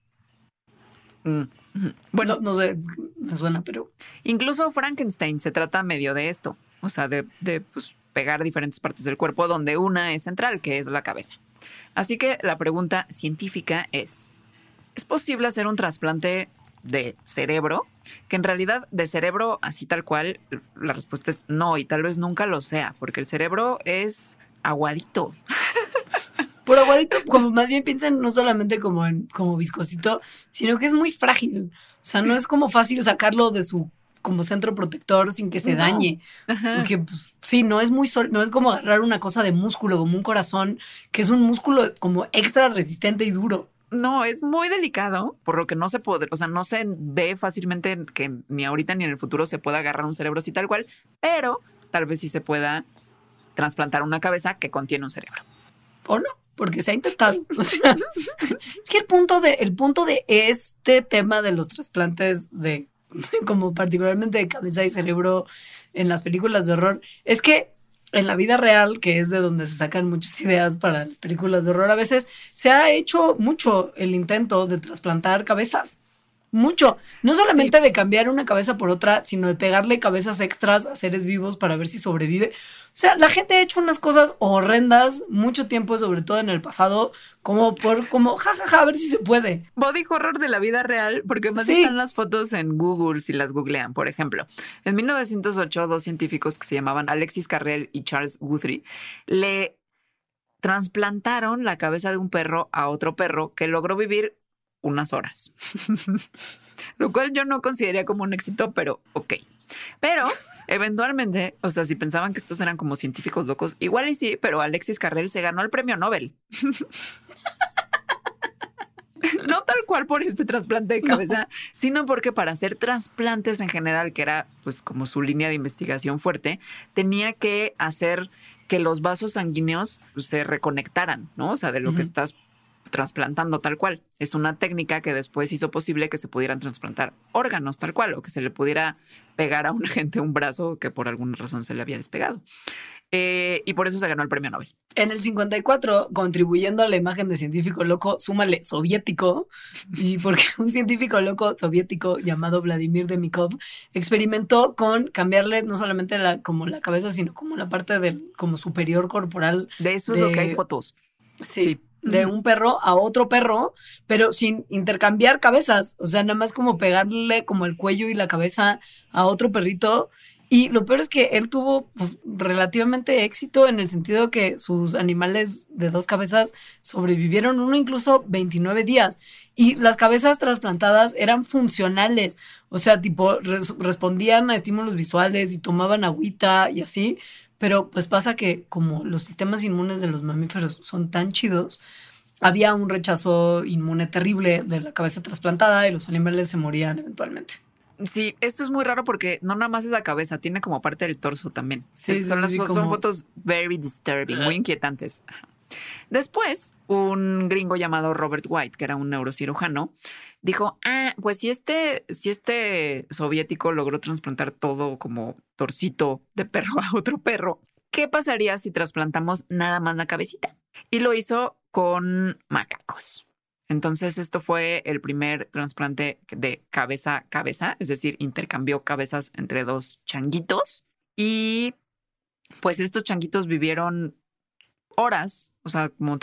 Bueno, no sé, me suena, pero... Incluso Frankenstein se trata medio de esto, o sea, de pues, pegar diferentes partes del cuerpo donde una es central, que es la cabeza. Así que la pregunta científica ¿es posible hacer un trasplante de cerebro? Que en realidad de cerebro así tal cual, la respuesta es no y tal vez nunca lo sea, porque el cerebro es aguadito. Por aguadito, como más bien piensan no solamente como viscosito, sino que es muy frágil. O sea, no es como fácil sacarlo de su como centro protector sin que se dañe. Ajá. Porque pues, sí, no es no es como agarrar una cosa de músculo, como un corazón, que es un músculo como extra resistente y duro. No, es muy delicado, por lo que no se puede, o sea, no se ve fácilmente que ni ahorita ni en el futuro se pueda agarrar un cerebro así tal cual, pero tal vez sí se pueda trasplantar una cabeza que contiene un cerebro. ¿O no? Porque se ha intentado. O sea, es que el punto de este tema de los trasplantes de como particularmente de cabeza y cerebro en las películas de horror, es que en la vida real, que es de donde se sacan muchas ideas para las películas de horror, a veces se ha hecho mucho el intento de trasplantar cabezas. Mucho. No solamente de cambiar una cabeza por otra, sino de pegarle cabezas extras a seres vivos para ver si sobrevive. O sea, la gente ha hecho unas cosas horrendas mucho tiempo, sobre todo en el pasado, como jajaja, a ver si se puede. Body horror de la vida real, porque más están las fotos en Google si las googlean. Por ejemplo, en 1908, 2 científicos que se llamaban Alexis Carrel y Charles Guthrie le trasplantaron la cabeza de un perro a otro perro que logró vivir unas horas. Lo cual yo no consideraría como un éxito, pero ok. Pero Eventualmente, o sea, si pensaban que estos eran como científicos locos, igual y sí, pero Alexis Carrel se ganó el premio Nobel. No tal cual por este trasplante de cabeza, sino porque para hacer trasplantes en general, que era pues como su línea de investigación fuerte, tenía que hacer que los vasos sanguíneos se reconectaran, ¿no? O sea, de lo que estás trasplantando tal cual. Es una técnica que después hizo posible que se pudieran trasplantar órganos tal cual, o que se le pudiera pegar a una gente un brazo que por alguna razón se le había despegado. Y por eso se ganó el premio Nobel. En el 54, contribuyendo a la imagen de científico loco, súmale soviético, y porque un científico loco soviético llamado Vladimir Demikov experimentó con cambiarle no solamente como la cabeza, sino como la parte del como superior corporal. De eso es lo que hay fotos. Sí. De un perro a otro perro, pero sin intercambiar cabezas. O sea, nada más como pegarle como el cuello y la cabeza a otro perrito. Y lo peor es que él tuvo pues, relativamente éxito en el sentido que sus animales de dos cabezas sobrevivieron uno incluso 29 días. Y las cabezas trasplantadas eran funcionales. O sea, tipo, respondían a estímulos visuales y tomaban agüita y así. Pero pues pasa que como los sistemas inmunes de los mamíferos son tan chidos, había un rechazo inmune terrible de la cabeza trasplantada y los animales se morían eventualmente. Sí, esto es muy raro porque no nada más es la cabeza, tiene como parte del torso también. Sí, son como... fotos very disturbing, muy inquietantes. Después, un gringo llamado Robert White, que era un neurocirujano, dijo, pues si este soviético logró trasplantar todo como torcito de perro a otro perro, ¿qué pasaría si trasplantamos nada más la cabecita? Y lo hizo con macacos. Entonces, esto fue el primer trasplante de cabeza a cabeza, es decir, intercambió cabezas entre dos changuitos. Y pues estos changuitos vivieron horas, o sea, como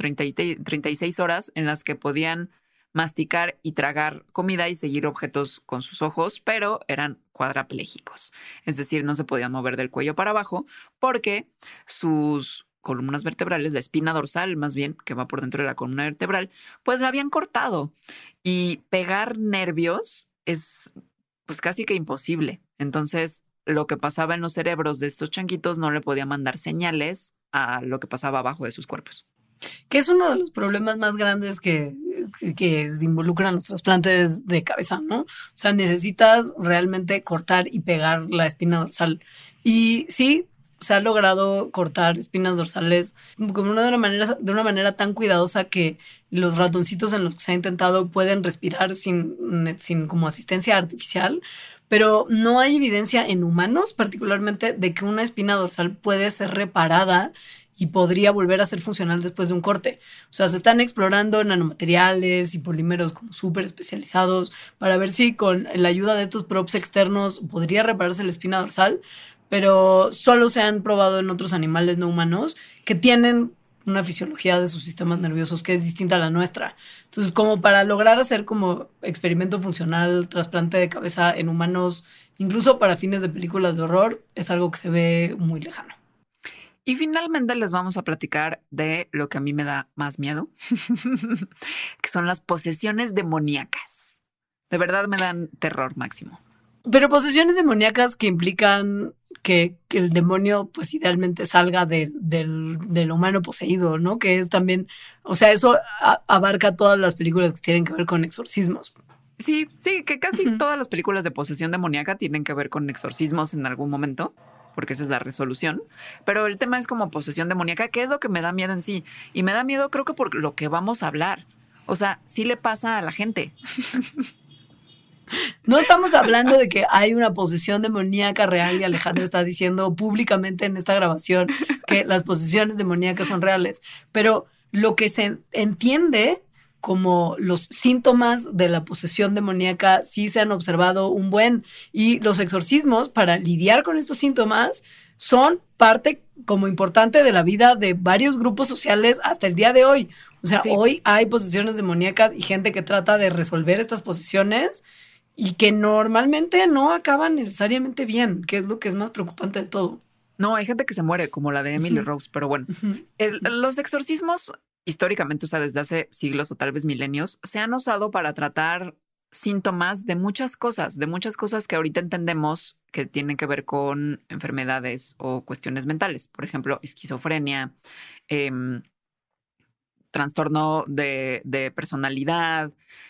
36 horas en las que podían masticar y tragar comida y seguir objetos con sus ojos, pero eran cuadraplégicos. Es decir, no se podían mover del cuello para abajo porque sus columnas vertebrales, la espina dorsal más bien, que va por dentro de la columna vertebral, pues la habían cortado. Y pegar nervios es pues casi que imposible. Entonces, lo que pasaba en los cerebros de estos changuitos no le podía mandar señales a lo que pasaba abajo de sus cuerpos. Que es uno de los problemas más grandes que involucran los trasplantes de cabeza, ¿no? O sea, necesitas realmente cortar y pegar la espina dorsal. Y sí, se ha logrado cortar espinas dorsales como de una manera tan cuidadosa que los ratoncitos en los que se ha intentado pueden respirar sin como asistencia artificial, pero no hay evidencia en humanos, particularmente, de que una espina dorsal puede ser reparada y podría volver a ser funcional después de un corte. O sea, se están explorando nanomateriales y polímeros como súper especializados para ver si con la ayuda de estos props externos podría repararse la espina dorsal, pero solo se han probado en otros animales no humanos que tienen una fisiología de sus sistemas nerviosos que es distinta a la nuestra. Entonces, como para lograr hacer como experimento funcional, trasplante de cabeza en humanos, incluso para fines de películas de horror, es algo que se ve muy lejano. Y finalmente les vamos a platicar de lo que a mí me da más miedo, que son las posesiones demoníacas. De verdad me dan terror máximo. Pero posesiones demoníacas que implican que el demonio pues idealmente salga del humano poseído, ¿no? Que es también, o sea, eso abarca todas las películas que tienen que ver con exorcismos. Sí, que casi todas las películas de posesión demoníaca tienen que ver con exorcismos en algún momento, porque esa es la resolución. Pero el tema es como posesión demoníaca, que es lo que me da miedo en sí. Y me da miedo creo que por lo que vamos a hablar. O sea, sí le pasa a la gente. No estamos hablando de que hay una posesión demoníaca real y Alejandra está diciendo públicamente en esta grabación que las posesiones demoníacas son reales. Pero lo que se entiende como los síntomas de la posesión demoníaca sí se han observado un buen. Y los exorcismos para lidiar con estos síntomas son parte como importante de la vida de varios grupos sociales hasta el día de hoy. O sea, sí. Hoy hay posesiones demoníacas y gente que trata de resolver estas posesiones y que normalmente no acaban necesariamente bien, que es lo que es más preocupante de todo. No, hay gente que se muere, como la de Emily Rose, pero bueno. Los exorcismos, históricamente, o sea, desde hace siglos o tal vez milenios, se han usado para tratar síntomas de muchas cosas que ahorita entendemos que tienen que ver con enfermedades o cuestiones mentales. Por ejemplo, esquizofrenia, trastorno de personalidad,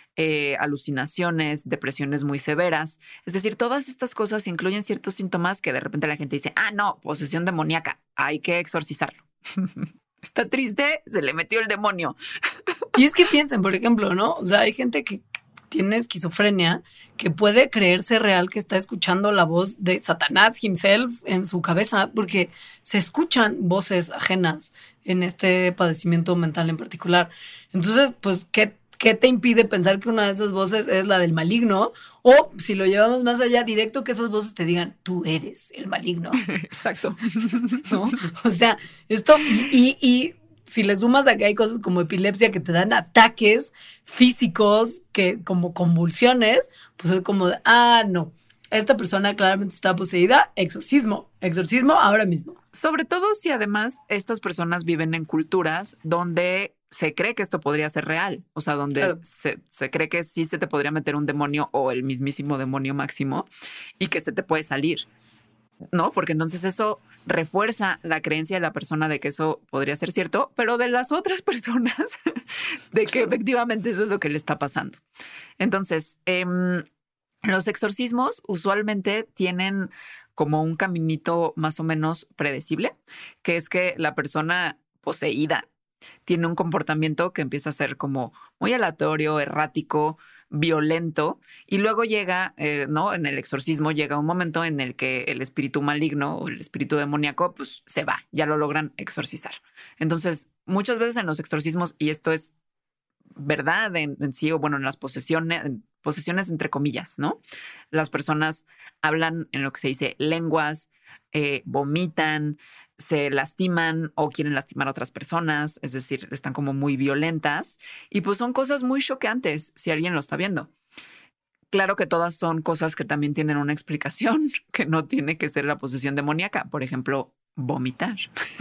alucinaciones, depresiones muy severas. Es decir, todas estas cosas incluyen ciertos síntomas que de repente la gente dice, no, posesión demoníaca, hay que exorcizarlo. Está triste, se le metió el demonio. Y es que piensen, por ejemplo, ¿no? O sea, hay gente que tiene esquizofrenia que puede creerse real que está escuchando la voz de Satanás himself en su cabeza, porque se escuchan voces ajenas en este padecimiento mental en particular. Entonces, pues, ¿qué te impide pensar que una de esas voces es la del maligno? O, si lo llevamos más allá, directo, que esas voces te digan, tú eres el maligno. Exacto. ¿No? O sea, esto, y si le sumas a que hay cosas como epilepsia que te dan ataques físicos, que como convulsiones, pues es como de, no, esta persona claramente está poseída, exorcismo ahora mismo. Sobre todo si además estas personas viven en culturas donde se cree que esto podría ser real, o sea, donde claro, se cree que sí se te podría meter un demonio o el mismísimo demonio máximo y que se te puede salir, ¿no? Porque entonces eso refuerza la creencia de la persona de que eso podría ser cierto, pero de las otras personas de que efectivamente eso es lo que le está pasando. Entonces, los exorcismos usualmente tienen como un caminito más o menos predecible, que es que la persona poseída tiene un comportamiento que empieza a ser como muy aleatorio, errático, violento, y luego llega, ¿no? En el exorcismo llega un momento en el que el espíritu maligno o el espíritu demoníaco pues se va, ya lo logran exorcizar. Entonces, muchas veces en los exorcismos, y esto es verdad en sí, o bueno, en las posesiones entre comillas, ¿no? Las personas hablan en lo que se dice lenguas, vomitan, se lastiman o quieren lastimar a otras personas, es decir, están como muy violentas y pues son cosas muy choqueantes si alguien lo está viendo. Claro que todas son cosas que también tienen una explicación, que no tiene que ser la posesión demoníaca, por ejemplo, vomitar.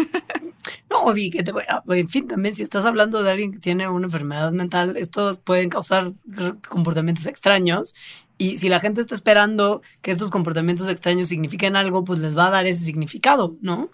No, Ovi, en fin, también si estás hablando de alguien que tiene una enfermedad mental, estos pueden causar comportamientos extraños y si la gente está esperando que estos comportamientos extraños signifiquen algo, pues les va a dar ese significado, ¿no?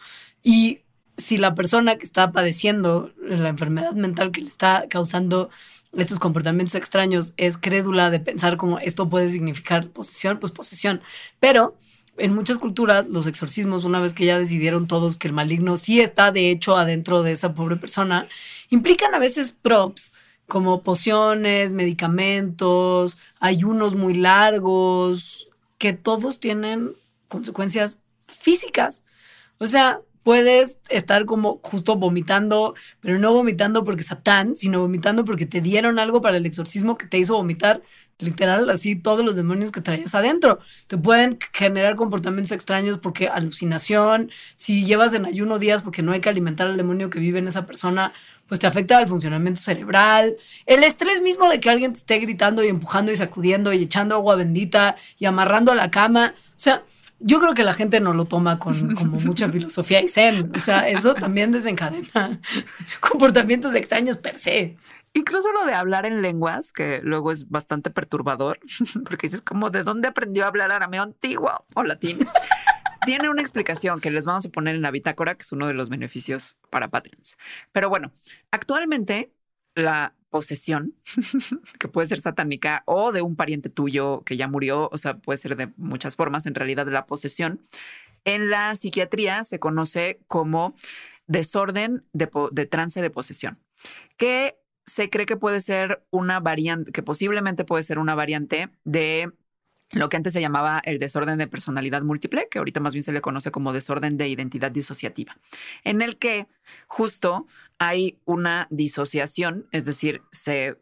Y si la persona que está padeciendo la enfermedad mental que le está causando estos comportamientos extraños es crédula de pensar como esto puede significar posesión, pues posesión. Pero en muchas culturas, los exorcismos, una vez que ya decidieron todos que el maligno sí está de hecho adentro de esa pobre persona, implican a veces props como pociones, medicamentos, ayunos muy largos, que todos tienen consecuencias físicas. O sea, puedes estar como justo vomitando, pero no vomitando porque Satán, sino vomitando porque te dieron algo para el exorcismo que te hizo vomitar literal así todos los demonios que traías adentro. Te pueden generar comportamientos extraños porque alucinación, si llevas en ayuno días porque no hay que alimentar al demonio que vive en esa persona, pues te afecta al funcionamiento cerebral. El estrés mismo de que alguien te esté gritando y empujando y sacudiendo y echando agua bendita y amarrando a la cama. O sea, yo creo que la gente no lo toma con como mucha filosofía y zen. O sea, eso también desencadena comportamientos extraños per se. Incluso lo de hablar en lenguas, que luego es bastante perturbador, porque dices como, ¿de dónde aprendió a hablar arameo antiguo o latín? Tiene una explicación que les vamos a poner en la bitácora, que es uno de los beneficios para Patreons. Pero bueno, actualmente la posesión, que puede ser satánica o de un pariente tuyo que ya murió, o sea, puede ser de muchas formas, en realidad la posesión, en la psiquiatría se conoce como desorden de trance de posesión, que se cree que puede ser una variante, que posiblemente puede ser una variante de lo que antes se llamaba el desorden de personalidad múltiple, que ahorita más bien se le conoce como desorden de identidad disociativa, en el que justo hay una disociación, es decir, se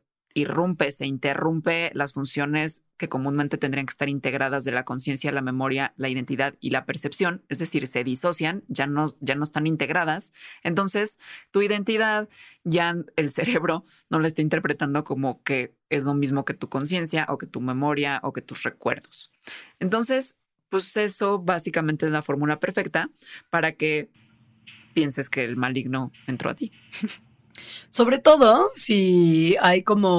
interrumpe las funciones que comúnmente tendrían que estar integradas de la conciencia, la memoria, la identidad y la percepción, es decir, se disocian, ya no están integradas. Entonces, tu identidad, ya el cerebro no la está interpretando como que es lo mismo que tu conciencia o que tu memoria o que tus recuerdos. Entonces, pues eso básicamente es la fórmula perfecta para que pienses que el maligno entró a ti. Sobre todo si hay como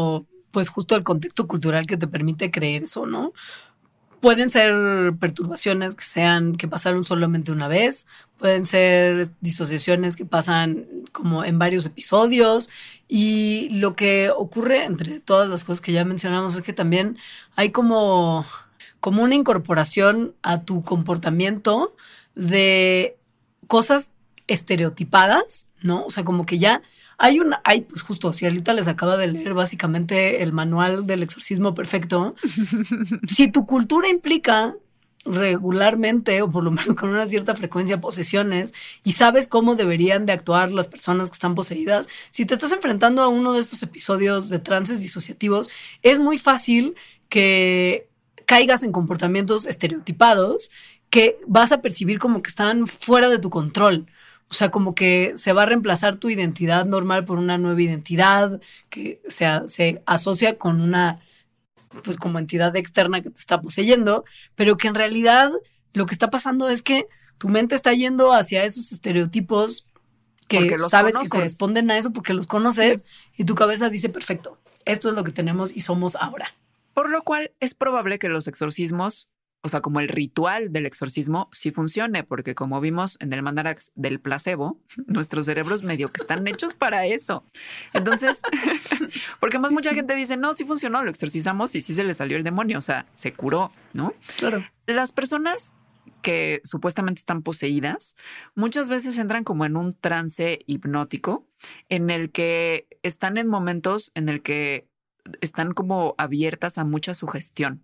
pues justo el contexto cultural que te permite creer eso, ¿no? Pueden ser perturbaciones que pasaron solamente una vez, pueden ser disociaciones que pasan como en varios episodios, y lo que ocurre entre todas las cosas que ya mencionamos es que también hay como una incorporación a tu comportamiento de cosas estereotipadas, ¿no? O sea, como que ya pues justo, si Alita les acaba de leer básicamente el manual del exorcismo perfecto, si tu cultura implica regularmente, o por lo menos con una cierta frecuencia, posesiones, y sabes cómo deberían de actuar las personas que están poseídas, si te estás enfrentando a uno de estos episodios de trances disociativos, es muy fácil que caigas en comportamientos estereotipados que vas a percibir como que están fuera de tu control. O sea, como que se va a reemplazar tu identidad normal por una nueva identidad que se asocia con una, pues como entidad externa que te está poseyendo, pero que en realidad lo que está pasando es que tu mente está yendo hacia esos estereotipos que sabes que corresponden a eso porque los conoces, y tu cabeza dice, perfecto, esto es lo que tenemos y somos ahora. Por lo cual es probable que los exorcismos, o sea, como el ritual del exorcismo, sí funcione, porque como vimos en el Mandarax del placebo, nuestros cerebros medio que están hechos para eso. Entonces, porque más mucha gente dice, no, sí funcionó, lo exorcizamos y sí se le salió el demonio, o sea, se curó, ¿no? Claro. Las personas que supuestamente están poseídas, muchas veces entran como en un trance hipnótico en el que están en momentos en el que están como abiertas a mucha sugestión.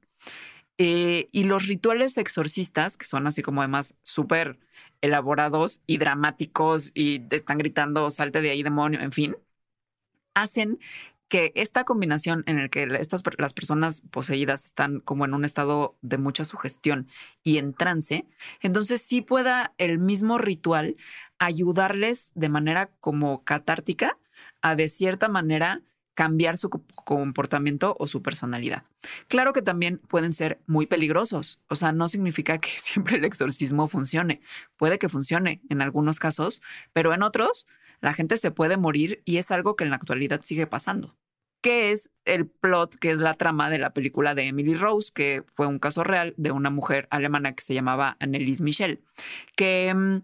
Y los rituales exorcistas, que son así como además súper elaborados y dramáticos y te están gritando, salte de ahí, demonio, en fin, hacen que esta combinación en el que las personas poseídas están como en un estado de mucha sugestión y en trance, entonces sí pueda el mismo ritual ayudarles de manera como catártica a de cierta manera cambiar su comportamiento o su personalidad. Claro que también pueden ser muy peligrosos. O sea, no significa que siempre el exorcismo funcione. Puede que funcione en algunos casos, pero en otros la gente se puede morir y es algo que en la actualidad sigue pasando. ¿Qué es el plot, que es la trama de la película de Emily Rose, que fue un caso real de una mujer alemana que se llamaba Anneliese Michel, que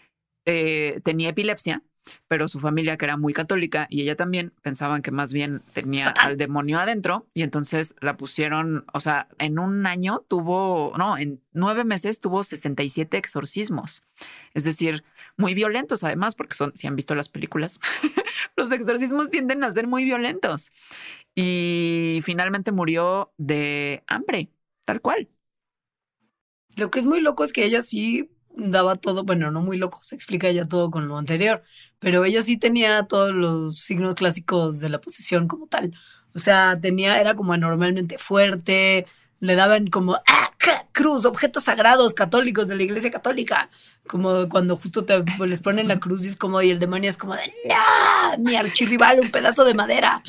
tenía epilepsia, pero su familia, que era muy católica, y ella también, pensaban que más bien tenía al demonio adentro, y entonces la pusieron, o sea, en un año en 9 meses tuvo 67 exorcismos. Es decir, muy violentos además, porque si han visto las películas, los exorcismos tienden a ser muy violentos. Y finalmente murió de hambre, tal cual. Lo que es muy loco es que ella sí daba todo, bueno, no muy loco, se explica ya todo con lo anterior, pero ella sí tenía todos los signos clásicos de la posesión como tal. O sea, era como anormalmente fuerte, le daban como cruz, objetos sagrados católicos de la Iglesia Católica, como cuando justo les ponen la cruz y es como, y el demonio es como de, ¡no! Mi archirrival, un pedazo de madera.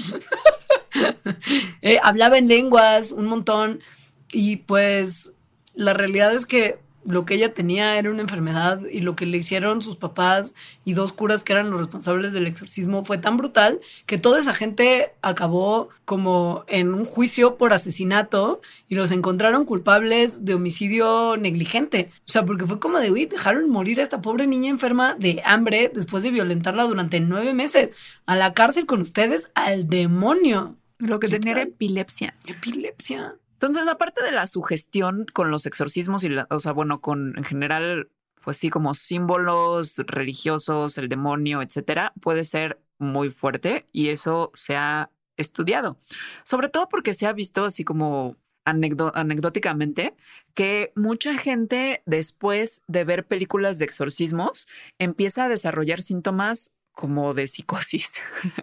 Hablaba en lenguas un montón, y pues la realidad es que lo que ella tenía era una enfermedad, y lo que le hicieron sus papás y 2 curas que eran los responsables del exorcismo fue tan brutal que toda esa gente acabó como en un juicio por asesinato y los encontraron culpables de homicidio negligente. O sea, porque fue como de, uy, dejaron morir a esta pobre niña enferma de hambre después de violentarla durante 9 meses. A la cárcel con ustedes, al demonio. Lo que tenía era epilepsia. Epilepsia. Entonces, aparte de la sugestión con los exorcismos o sea, bueno, con en general, pues sí, como símbolos religiosos, el demonio, etcétera, puede ser muy fuerte, y eso se ha estudiado. Sobre todo porque se ha visto así como anecdóticamente que mucha gente, después de ver películas de exorcismos, empieza a desarrollar síntomas como de psicosis.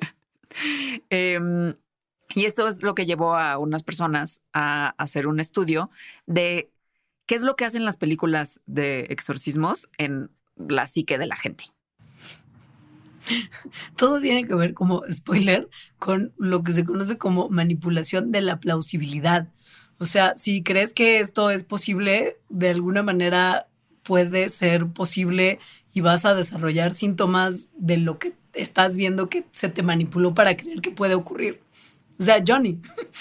Y esto es lo que llevó a unas personas a hacer un estudio de qué es lo que hacen las películas de exorcismos en la psique de la gente. Todo tiene que ver, como spoiler, con lo que se conoce como manipulación de la plausibilidad. O sea, si crees que esto es posible, de alguna manera puede ser posible y vas a desarrollar síntomas de lo que estás viendo que se te manipuló para creer que puede ocurrir. O sea, Johnny.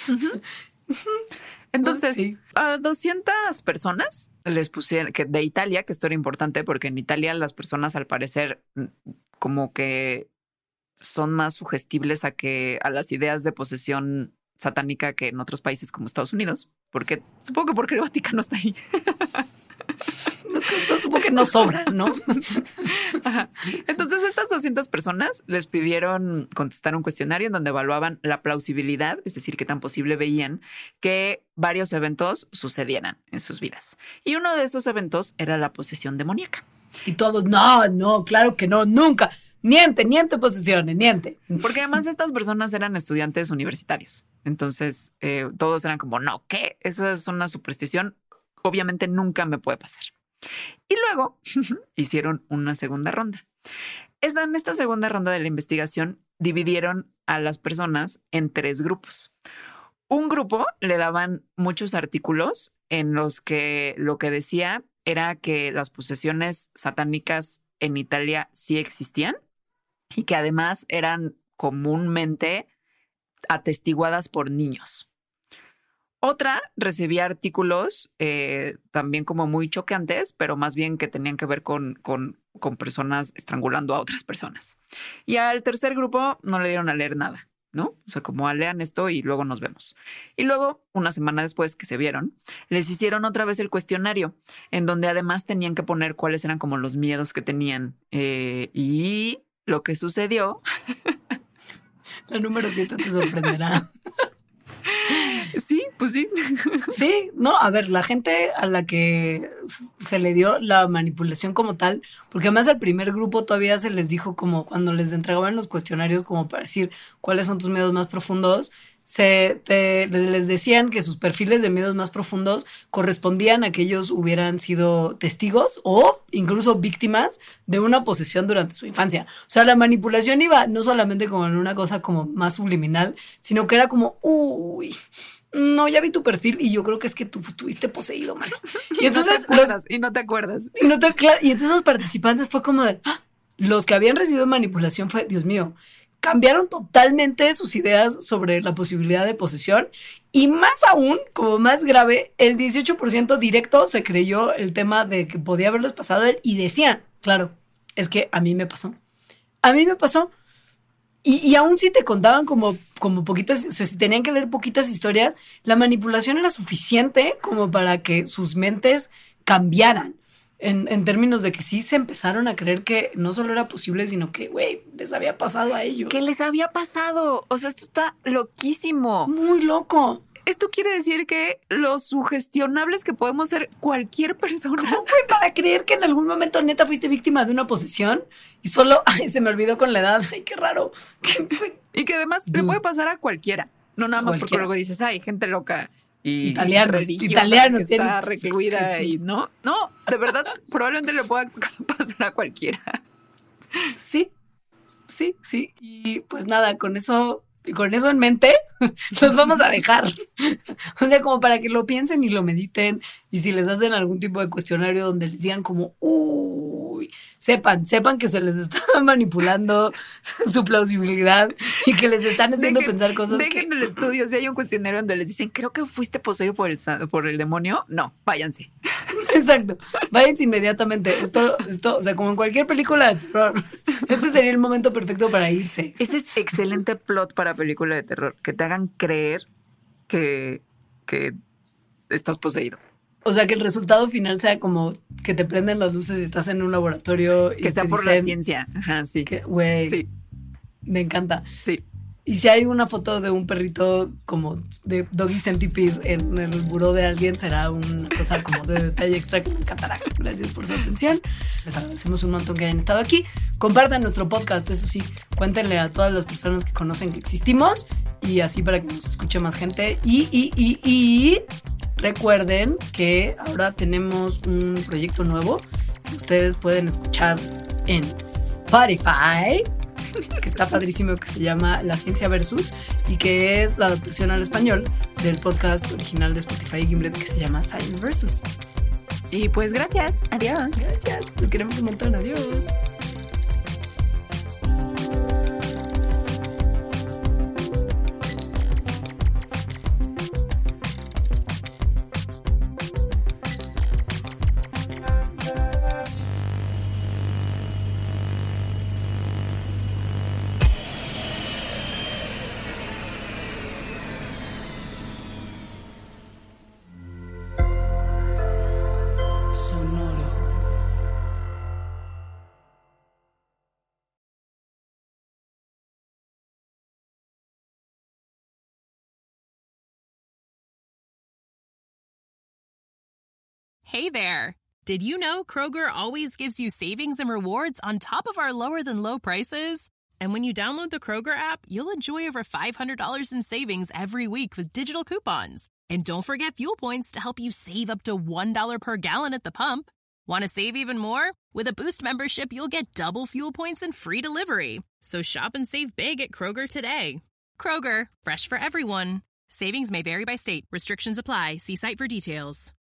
Entonces, Sí. a 200 personas les pusieron, que de Italia, que esto era importante porque en Italia las personas al parecer como que son más sugestibles a las ideas de posesión satánica que en otros países como Estados Unidos, porque supongo que porque el Vaticano está ahí. Supongo que no sobra, ¿no? Ajá. Entonces estas 200 personas les pidieron contestar un cuestionario en donde evaluaban la plausibilidad, es decir, qué tan posible veían que varios eventos sucedieran en sus vidas. Y uno de esos eventos era la posesión demoníaca. Y todos, no, claro que no, nunca. Niente posesiones, niente. Porque además estas personas eran estudiantes universitarios. Entonces todos eran como, no, ¿qué? Esa es una superstición. Obviamente nunca me puede pasar. Y luego hicieron una segunda ronda. En esta segunda ronda de la investigación dividieron a las personas en 3 grupos. Un grupo le daban muchos artículos en los que lo que decía era que las posesiones satánicas en Italia sí existían y que además eran comúnmente atestiguadas por niños. Otra recibía artículos también como muy chocantes, pero más bien que tenían que ver con personas estrangulando a otras personas. Y al tercer grupo no le dieron a leer nada, ¿no? O sea, como lean esto y luego nos vemos. Y luego, una semana después que se vieron, les hicieron otra vez el cuestionario, en donde además tenían que poner cuáles eran como los miedos que tenían. Y lo que sucedió... La número 7 te sorprenderá. Sí, pues sí. Sí, no, a ver, la gente a la que se le dio la manipulación como tal, porque además al primer grupo todavía se les dijo como cuando les entregaban los cuestionarios como para decir cuáles son tus miedos más profundos, les decían que sus perfiles de miedos más profundos correspondían a que ellos hubieran sido testigos o incluso víctimas de una posesión durante su infancia. O sea, la manipulación iba no solamente como en una cosa como más subliminal, sino que era como, uy, no, ya vi tu perfil y yo creo que es que tú estuviste poseído, mano. Y entonces no te acuerdas. Y entonces los participantes fue como de, los que habían recibido manipulación fue, Dios mío, cambiaron totalmente sus ideas sobre la posibilidad de posesión y más aún, como más grave, el 18% directo se creyó el tema de que podía haberles pasado a él y decían, claro, es que a mí me pasó. Y aún si te contaban como poquitas, o sea, si tenían que leer poquitas historias, la manipulación era suficiente como para que sus mentes cambiaran. En términos de que sí se empezaron a creer que no solo era posible, sino que, güey, les había pasado a ellos. ¿Qué les había pasado? O sea, esto está loquísimo. Muy loco. Esto quiere decir que los sugestionables que podemos ser cualquier persona. ¿Cómo, güey? Para creer que en algún momento neta fuiste víctima de una posesión y solo, se me olvidó con la edad. Ay, qué raro. Y que además le puede pasar a cualquiera. No nada más porque luego dices, ay, gente loca. Y italianos que está recluida y no, de verdad, probablemente le pueda pasar a cualquiera. Sí. Y pues nada, con eso en mente, los vamos a dejar. O sea, como para que lo piensen y lo mediten. Y si les hacen algún tipo de cuestionario donde les digan como, uy, sepan que se les está manipulando su plausibilidad y que les están haciendo pensar cosas. Dejen el estudio. Si hay un cuestionario donde les dicen, creo que fuiste poseído por el demonio, no, váyanse. Exacto, váyanse inmediatamente. Esto, o sea, como en cualquier película de terror, este sería el momento perfecto para irse. Ese es excelente plot para película de terror, que te hagan creer que estás poseído. O sea, que el resultado final sea como que te prenden las luces y estás en un laboratorio. Que sea por la ciencia. Ajá, sí. Güey, sí. Me encanta. Sí. Y si hay una foto de un perrito como de Doggy Centipede en el buró de alguien, será una cosa como de detalle extra que me encantará. Gracias por su atención. Les agradecemos un montón que hayan estado aquí. Compartan nuestro podcast, eso sí. Cuéntenle a todas las personas que conocen que existimos y así para que nos escuche más gente. Y recuerden que ahora tenemos un proyecto nuevo que ustedes pueden escuchar en Spotify, que está padrísimo, que se llama La Ciencia Versus y que es la adaptación al español del podcast original de Spotify y Gimlet que se llama Science Versus. Y pues gracias. Adiós. Gracias. Los queremos un montón. Adiós. Hey there! Did you know Kroger always gives you savings and rewards on top of our lower-than-low prices? And when you download the Kroger app, you'll enjoy over $500 in savings every week with digital coupons. And don't forget fuel points to help you save up to $1 per gallon at the pump. Want to save even more? With a Boost membership, you'll get double fuel points and free delivery. So shop and save big at Kroger today. Kroger, fresh for everyone. Savings may vary by state. Restrictions apply. See site for details.